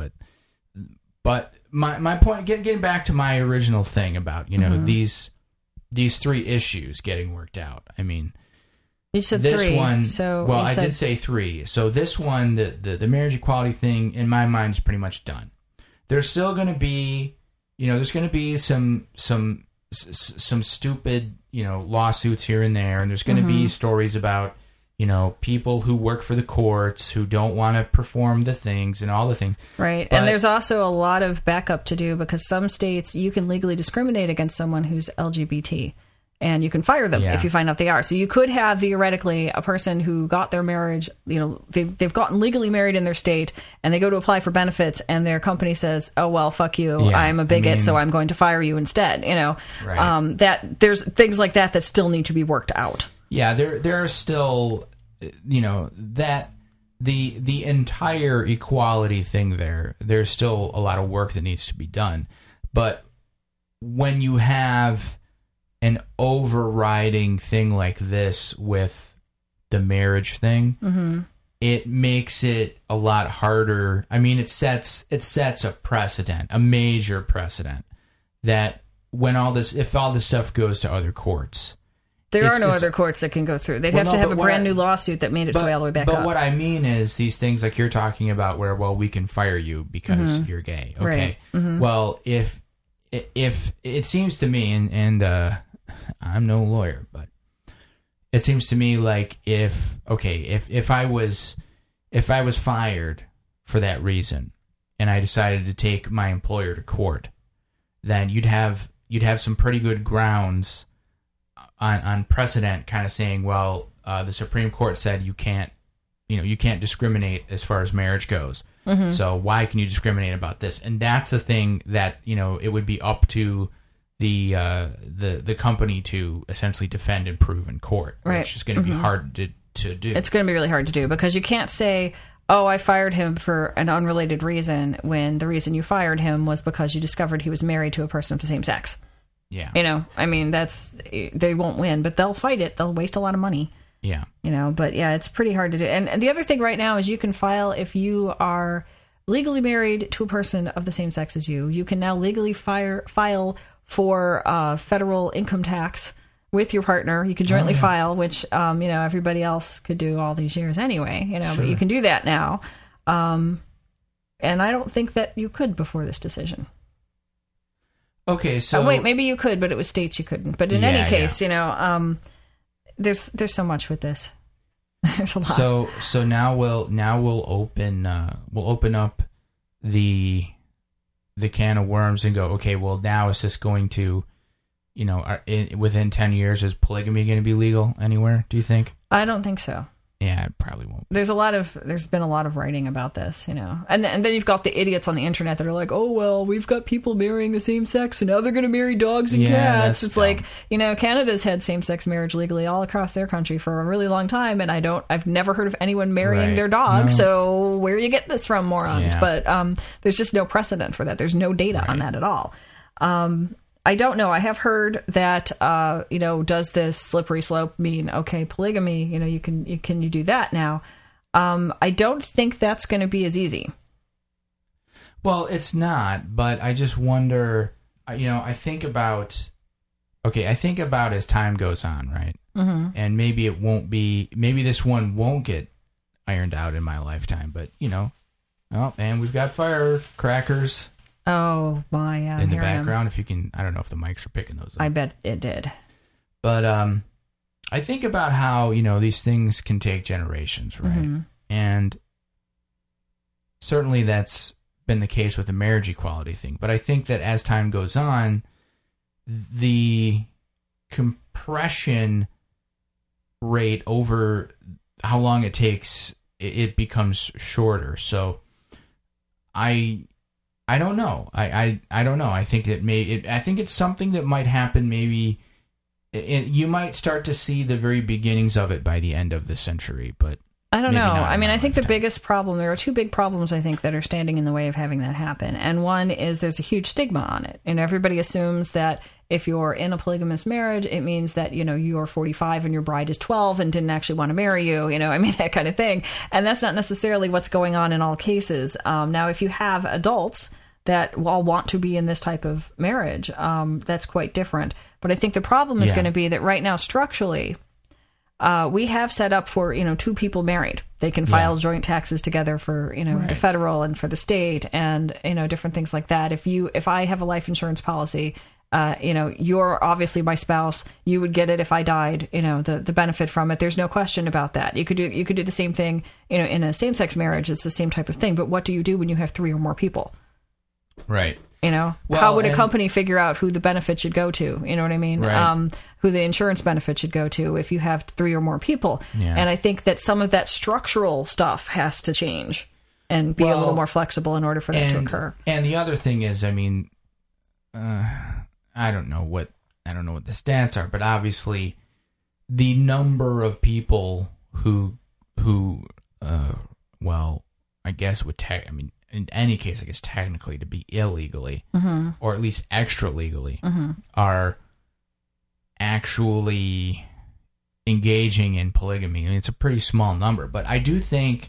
But my point, getting back to my original thing about, you know, these three issues getting worked out. I mean, you said this 3. one. So well, I did say 3. So this one, the marriage equality thing, in my mind, is pretty much done. There's still going to be, you know, there's going to be some stupid, you know, lawsuits here and there, and there's going to be stories about, you know, people who work for the courts who don't want to perform the things and all the things. Right. But, and there's also a lot of backup to do because some states you can legally discriminate against someone who's LGBT and you can fire them if you find out they are. So you could have theoretically a person who got their marriage, you know, they've gotten legally married in their state and they go to apply for benefits and their company says, oh, well, fuck you. Yeah, I'm a bigot, so I'm going to fire you instead. You know, that there's things like that still need to be worked out. Yeah, there are still, you know, that the entire equality thing there's still a lot of work that needs to be done. But when you have an overriding thing like this with the marriage thing, it makes it a lot harder. I mean, it sets a precedent, a major precedent, that if all this stuff goes to other courts. There are no other courts that can go through. They'd have to have a brand new lawsuit that made its way all the way back up. But what I mean is these things like you're talking about where, well, we can fire you because you're gay. Okay. Right. Well, if it seems to me, and I'm no lawyer, but it seems to me like if I was fired for that reason and I decided to take my employer to court, then you'd have some pretty good grounds on precedent kind of saying, well, the Supreme Court said you can't discriminate as far as marriage goes. So why can you discriminate about this? And that's the thing that, you know, it would be up to the company to essentially defend and prove in court, which is going to be hard to do. It's going to be really hard to do because you can't say, oh, I fired him for an unrelated reason when the reason you fired him was because you discovered he was married to a person of the same sex. Yeah. You know, I mean, they won't win, but they'll fight it. They'll waste a lot of money. Yeah. You know, but yeah, it's pretty hard to do. And the other thing right now is you can file, if you are legally married to a person of the same sex as you can now legally file for federal income tax with your partner. You can jointly file, which, you know, everybody else could do all these years anyway, you know, but you can do that now. And I don't think that you could before this decision. Okay, so wait, maybe you could, but it was states you couldn't. But in any case, you know, there's so much with this. There's a lot. So now we'll open up the can of worms and go, okay, well, now is this going to, you know, within 10 years, is polygamy going to be legal anywhere, do you think? I don't think so. Yeah, it probably won't. There's been a lot of writing about this, you know. And then you've got the idiots on the internet that are like, oh, well, we've got people marrying the same sex, and now they're going to marry dogs and cats. It's dumb. Like, you know, Canada's had same-sex marriage legally all across their country for a really long time, and I've never heard of anyone marrying their dog, so where you get this from, morons? Yeah. But there's just no precedent for that. There's no data on that at all. I don't know. I have heard that, you know, does this slippery slope mean, okay, polygamy, you know, you can do that now? I don't think that's going to be as easy. Well, it's not, but I just wonder, you know, I think about as time goes on, right? And maybe maybe this one won't get ironed out in my lifetime, but, you know, and we've got firecrackers. Oh, my, yeah. In the background, if you can, I don't know if the mics are picking those up. I bet it did. But I think about how, you know, these things can take generations, right? And certainly that's been the case with the marriage equality thing. But I think that as time goes on, the compression rate over how long it takes, it becomes shorter. So I don't know. I don't know. I think I think it's something that might happen maybe. You might start to see the very beginnings of it by the end of the century, but I don't know. I mean, I think the biggest problem, there are two big problems, I think, that are standing in the way of having that happen. And one is there's a huge stigma on it. And everybody assumes that if you're in a polygamous marriage, it means that, you're 45 and your bride is 12 and didn't actually want to marry you, I mean, that kind of thing. And that's not necessarily what's going on in all cases. Now, if you have adults that all want to be in this type of marriage, that's quite different. But I think the problem is going to be that right now, structurally, we have set up for, two people married. They can file joint taxes together for, the federal and for the state and, different things like that. If I have a life insurance policy, you're obviously my spouse. You would get it if I died, the benefit from it. There's no question about that. You could do the same thing, in a same-sex marriage. It's the same type of thing. But what do you do when you have 3 or more people? Right. How would a company figure out who the benefit should go to? You know what I mean? Right. Who the insurance benefit should go to if you have 3 or more people. Yeah. And I think that some of that structural stuff has to change and be a little more flexible in order for that to occur. And the other thing is, I mean, I don't know what the stats are, but obviously the number of people who I guess in any case, I guess technically to be illegally, or at least extra legally, are actually engaging in polygamy. I mean, it's a pretty small number, but I do think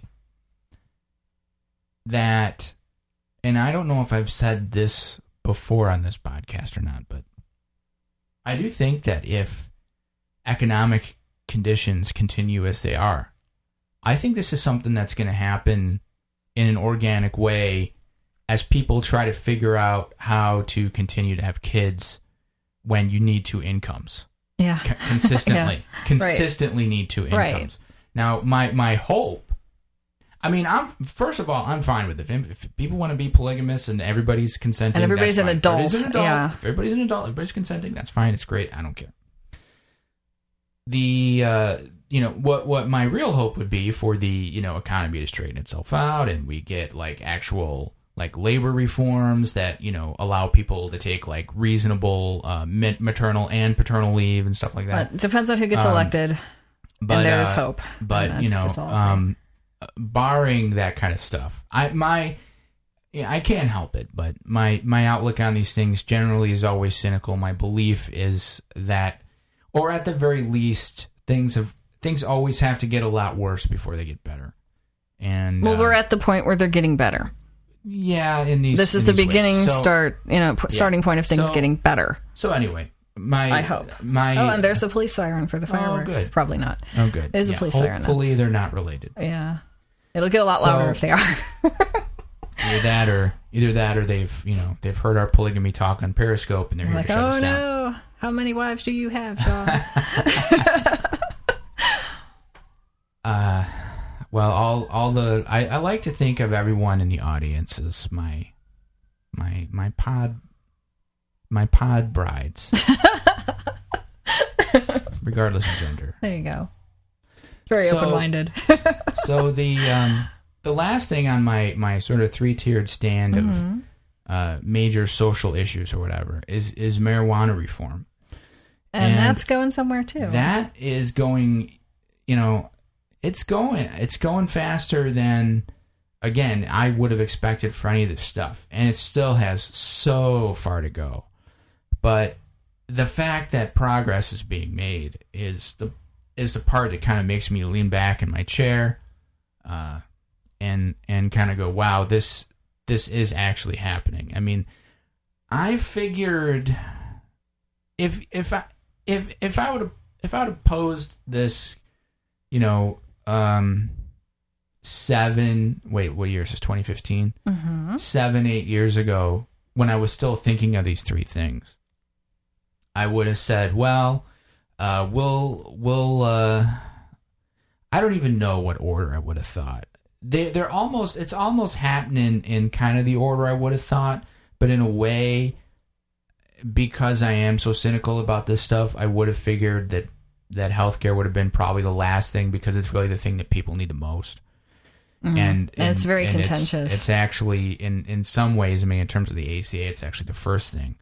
that, and I don't know if I've said this before on this podcast or not, but I do think that if economic conditions continue as they are, I think this is something that's going to happen in an organic way as people try to figure out how to continue to have kids when you need 2 incomes. Yeah. Consistently. Consistently need 2 incomes. Right. Now, my hope, I mean, I'm fine with it. If people want to be polygamous and everybody's consenting, and everybody's an adult. Everybody's an adult. Yeah. If everybody's an adult, everybody's consenting, that's fine. It's great. I don't care. The what my real hope would be for the economy to straighten itself out and we get like actual like labor reforms that allow people to take like reasonable maternal and paternal leave and stuff like that. It depends on who gets elected. But and there is hope. But barring that kind of stuff, I can't help it. But my outlook on these things generally is always cynical. My belief is that, or at the very least, things always have to get a lot worse before they get better. And we're at the point where they're getting better. Yeah, this is the beginning starting point of things getting better. So anyway, I hope. And there's the police siren for the fireworks. Oh, good. Probably not. Oh, good. It is a police siren. Hopefully they're not related. Yeah, it'll get a lot louder if they are. Either that or they've heard our polygamy talk on Periscope and they're here to shut us down. Oh no! How many wives do you have, John? Well, I like to think of everyone in the audience as my pod brides, regardless of gender. There you go. Very open-minded. So the last thing on my sort of 3-tiered stand of major social issues or whatever is marijuana reform, and that's going somewhere too. That is going, It's going faster than, again, I would have expected for any of this stuff. And it still has so far to go. But the fact that progress is being made is the part that kind of makes me lean back in my chair and kind of go, wow, this is actually happening. I mean, I figured if I would have posed this, what year is this? 2015? 7-8 years ago, when I was still thinking of these 3 things, I would have said, well, we'll I don't even know what order I would have thought. It's almost happening in kind of the order I would have thought, but in a way, because I am so cynical about this stuff, I would have figured that healthcare would have been probably the last thing, because it's really the thing that people need the most. Mm-hmm. And it's very contentious. It's actually, in some ways, I mean, in terms of the ACA, it's actually the first thing.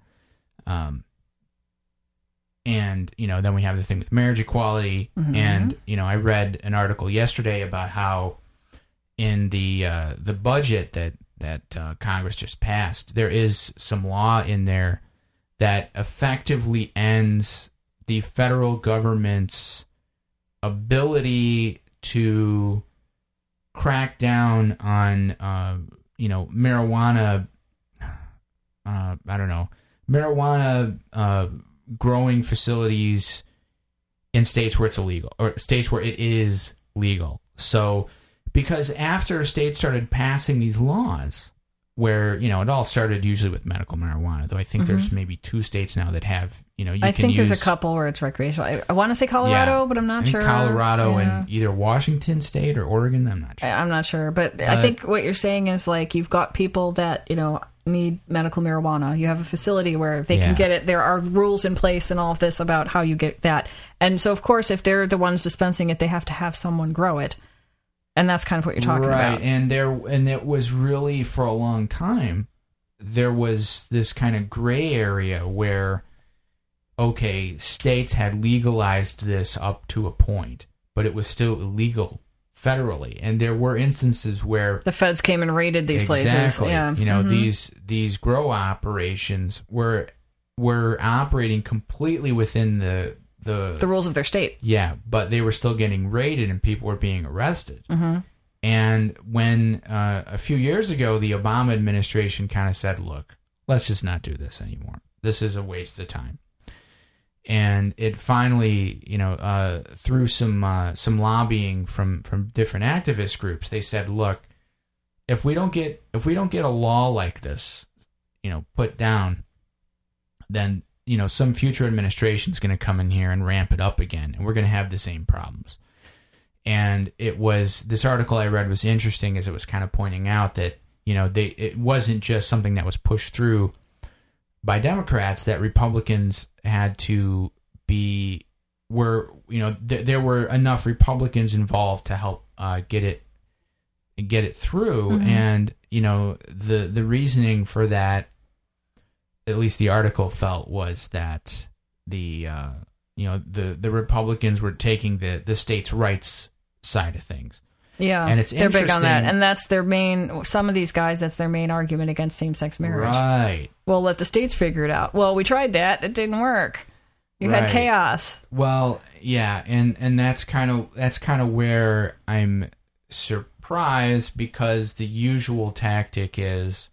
And, then we have the thing with marriage equality. Mm-hmm. And, I read an article yesterday about how in the budget that Congress just passed, there is some law in there that effectively ends the federal government's ability to crack down on, marijuana. Marijuana growing facilities in states where it's illegal, or states where it is legal. So, because after states started passing these laws, where it all started usually with medical marijuana, though I think there's maybe 2 states now that have I think there's a couple where it's recreational. I want to say Colorado, but I'm not sure. Colorado and either Washington State or Oregon. I'm not sure. I'm not sure, but I think what you're saying is, like, you've got people that need medical marijuana. You have a facility where they can get it. There are rules in place and all of this about how you get that. And so, of course, if they're the ones dispensing it, they have to have someone grow it. And that's kind of what you're talking about. Right, and it was really, for a long time, there was this kind of gray area where, okay, states had legalized this up to a point, but it was still illegal federally. And there were instances where the feds came and raided these places. Yeah. These grow operations were operating completely within the rules of their state. Yeah, but they were still getting raided and people were being arrested. Mm-hmm. And when a few years ago, the Obama administration kind of said, look, let's just not do this anymore. This is a waste of time. And it finally, through some lobbying from different activist groups, they said, look, if we don't get a law like this, put down, then some future administration is going to come in here and ramp it up again, and we're going to have the same problems. And this article I read was interesting, as it was kind of pointing out that, it wasn't just something that was pushed through by Democrats, that Republicans had to there were enough Republicans involved to help get it through. Mm-hmm. And, the reasoning for that, at least the article felt, was that the Republicans were taking the states' rights side of things. Yeah, and they're big on that, and that's their main. Some of these guys, that's their main argument against same-sex marriage. Right. Well, let the states figure it out. Well, we tried that; it didn't work. You had chaos. Well, yeah, and that's kind of where I'm surprised, because the usual tactic is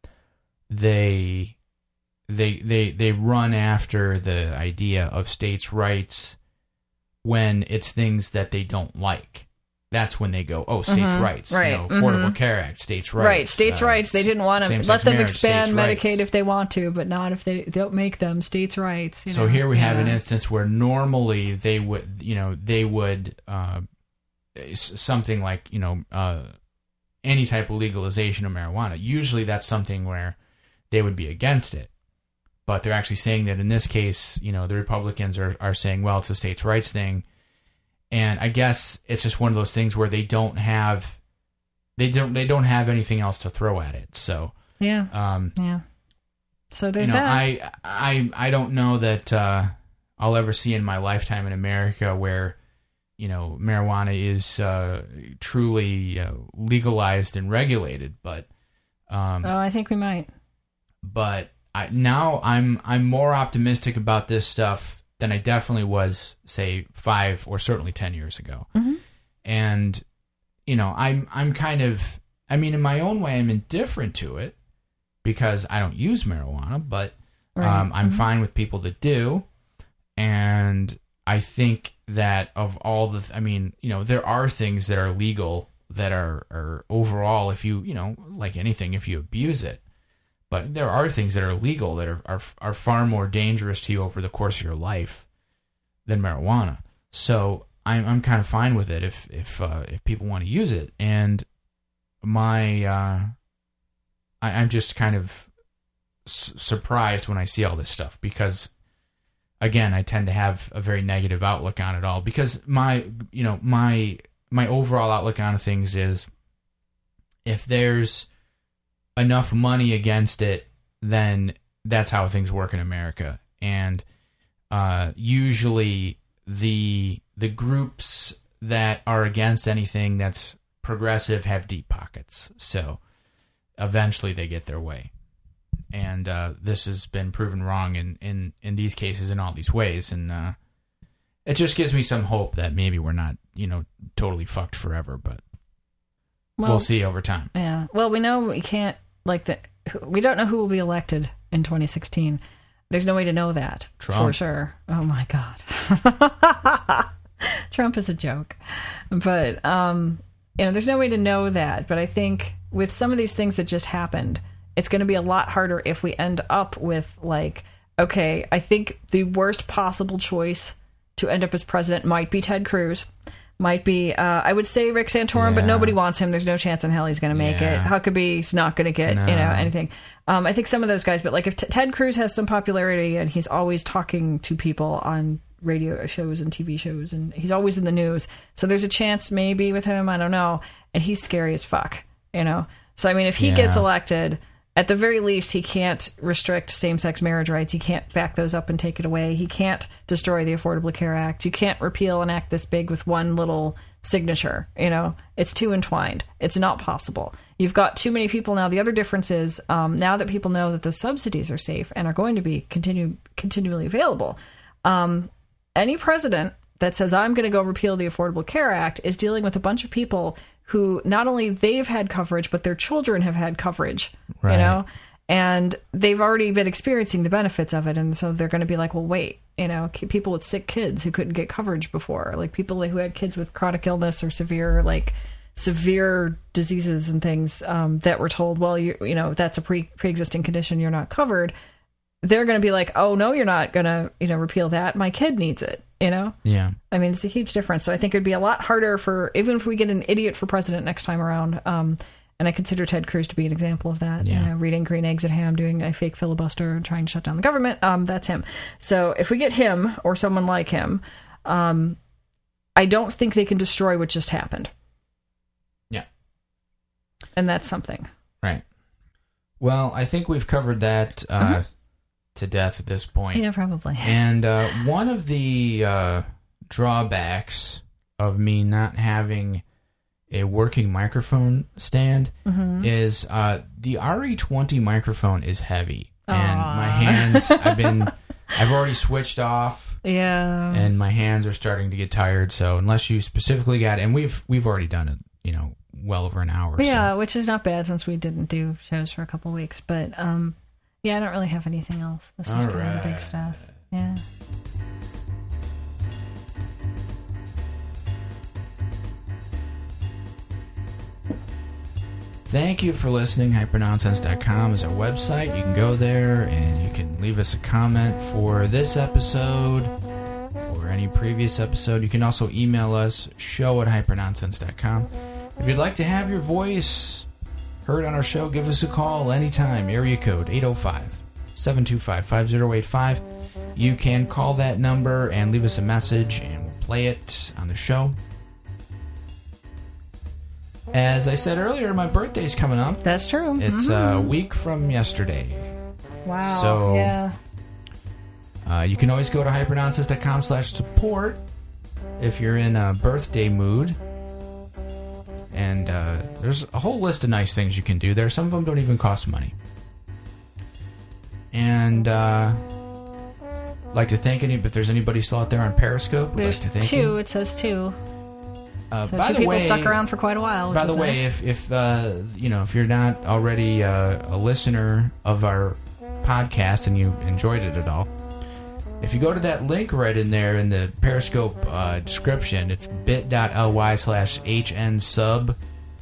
they run after the idea of states' rights when it's things that they don't like. That's when they go, states' rights, right. Affordable Care Act, states' rights. Right, states' rights. They didn't want to let them expand Medicaid if they want to, but not if they don't make them states' rights. So here we have an instance where normally they would, something like, any type of legalization of marijuana. Usually that's something where they would be against it. But they're actually saying that in this case, the Republicans are saying, well, it's a states' rights thing. And I guess it's just one of those things where they don't have anything else to throw at it. So yeah. So there's that. I don't know that I'll ever see in my lifetime in America where marijuana is truly legalized and regulated. But I think we might. But now I'm more optimistic about this stuff than I definitely was, say, 5 or certainly 10 years ago. Mm-hmm. And, I'm kind of, in my own way, I'm indifferent to it because I don't use marijuana, but I'm fine with people that do. And I think that of all there are things that are legal that are overall, if you, like anything, if you abuse it. But there are things that are legal that are far more dangerous to you over the course of your life than marijuana. So I'm kind of fine with it if people want to use it. And I'm just kind of surprised when I see all this stuff because, again, I tend to have a very negative outlook on it all because my overall outlook on things is if there's enough money against it, then that's how things work in America. And usually the groups that are against anything that's progressive have deep pockets. So eventually they get their way. And this has been proven wrong in these cases in all these ways. And it just gives me some hope that maybe we're not, totally fucked forever, but we'll see over time. Yeah. Well, we know we can't, we don't know who will be elected in 2016. There's no way to know that. Trump. For sure. Oh, my God. Trump is a joke. But, there's no way to know that. But I think with some of these things that just happened, it's going to be a lot harder if we end up with, okay, I think the worst possible choice to end up as president might be Ted Cruz. Might be, I would say Rick Santorum, but nobody wants him. There's no chance in hell he's going to make it. Huckabee's not going to get, anything. I think some of those guys, but if Ted Cruz has some popularity and he's always talking to people on radio shows and TV shows and he's always in the news, so there's a chance maybe with him, I don't know, and he's scary as fuck, So, if he gets elected, at the very least, he can't restrict same-sex marriage rights. He can't back those up and take it away. He can't destroy the Affordable Care Act. You can't repeal an act this big with one little signature. It's too entwined. It's not possible. You've got too many people now. The other difference is now that people know that the subsidies are safe and are going to be continually available, any president that says, I'm going to go repeal the Affordable Care Act is dealing with a bunch of people who not only they've had coverage, but their children have had coverage, right. And they've already been experiencing the benefits of it. And so they're going to be like, well, wait, people with sick kids who couldn't get coverage before, people who had kids with chronic illness or severe diseases and things that were told, well, that's a pre-existing condition, you're not covered. They're going to be like, oh, no, you're not going to, repeal that. My kid needs it, Yeah. It's a huge difference. So I think it'd be a lot harder even if we get an idiot for president next time around. And I consider Ted Cruz to be an example of that. Yeah. Reading Green Eggs at Ham, doing a fake filibuster, trying to shut down the government. That's him. So if we get him or someone like him, I don't think they can destroy what just happened. Yeah. And that's something. Right. Well, I think we've covered that to death at this point. Yeah, probably. And one of the drawbacks of me not having a working microphone stand is the RE20 microphone is heavy. And my hands, I've already switched off. Yeah. And my hands are starting to get tired. So unless you specifically got, and we've already done it, well over an hour. Yeah, so. which is not bad since we didn't do shows for a couple weeks. But yeah, I don't really have anything else. This is kind of the big stuff. Yeah. Thank you for listening. HyperNonsense.com is our website. You can go there and you can leave us a comment for this episode or any previous episode. You can also email us, show@hypernonsense.com. If you'd like to have your voice heard on our show, give us a call anytime. Area code 805-725-5085. You can call that number and leave us a message and we'll play it on the show. As I said earlier, my birthday's coming up. That's true. It's a week from yesterday. Wow. So, yeah. You can always go to hypernonsense.com/support if you're in a birthday mood. And there's a whole list of nice things you can do there. Some of them don't even cost money. And like to thank if there's anybody still out there on Periscope. There's like to thank two. you. It says two. So by two the people way, stuck around for quite a while. By the way, nice. if you're not already a listener of our podcast and you enjoyed it at all, if you go to that link right in there in the Periscope description, it's bit.ly/hnsub.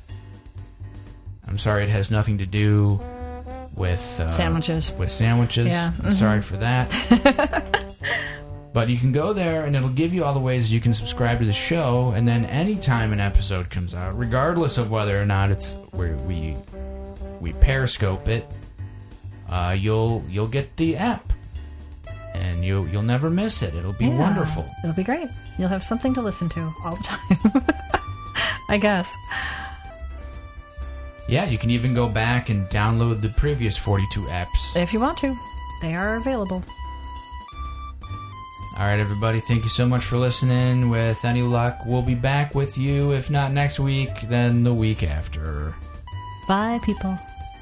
I'm sorry, it has nothing to do with sandwiches. Yeah, I'm sorry for that. But you can go there, and it'll give you all the ways you can subscribe to the show, and then anytime an episode comes out, regardless of whether or not it's where we Periscope it, you'll get the app, and you'll never miss it. It'll be wonderful. It'll be great. You'll have something to listen to all the time. I guess. Yeah, you can even go back and download the previous 42 apps. If you want to. They are available. All right, everybody, thank you so much for listening. With any luck, we'll be back with you, if not next week, then the week after. Bye, people.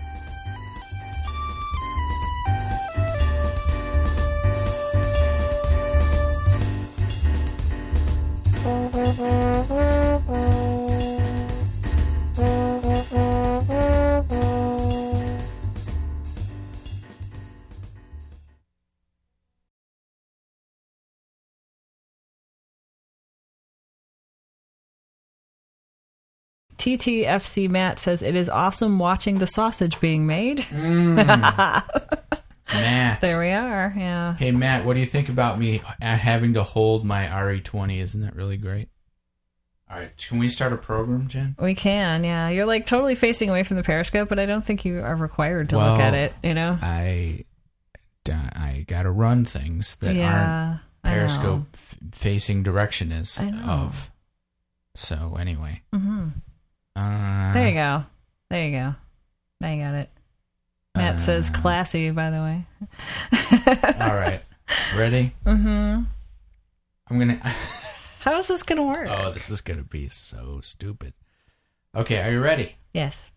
TTFC Matt says, it is awesome watching the sausage being made. Matt. There we are, yeah. Hey, Matt, what do you think about me having to hold my RE20? Isn't that really great? All right, can we start a program, Jen? We can, yeah. You're like totally facing away from the Periscope, but I don't think you are required to look at it, you know? I got to run things that aren't Periscope facing direction is of. So, anyway. Mm-hmm. There you go. Now you got it. Matt says classy, by the way. All right. Ready? Mm-hmm. I'm going to... How is this going to work? Oh, this is going to be so stupid. Okay, are you ready? Yes.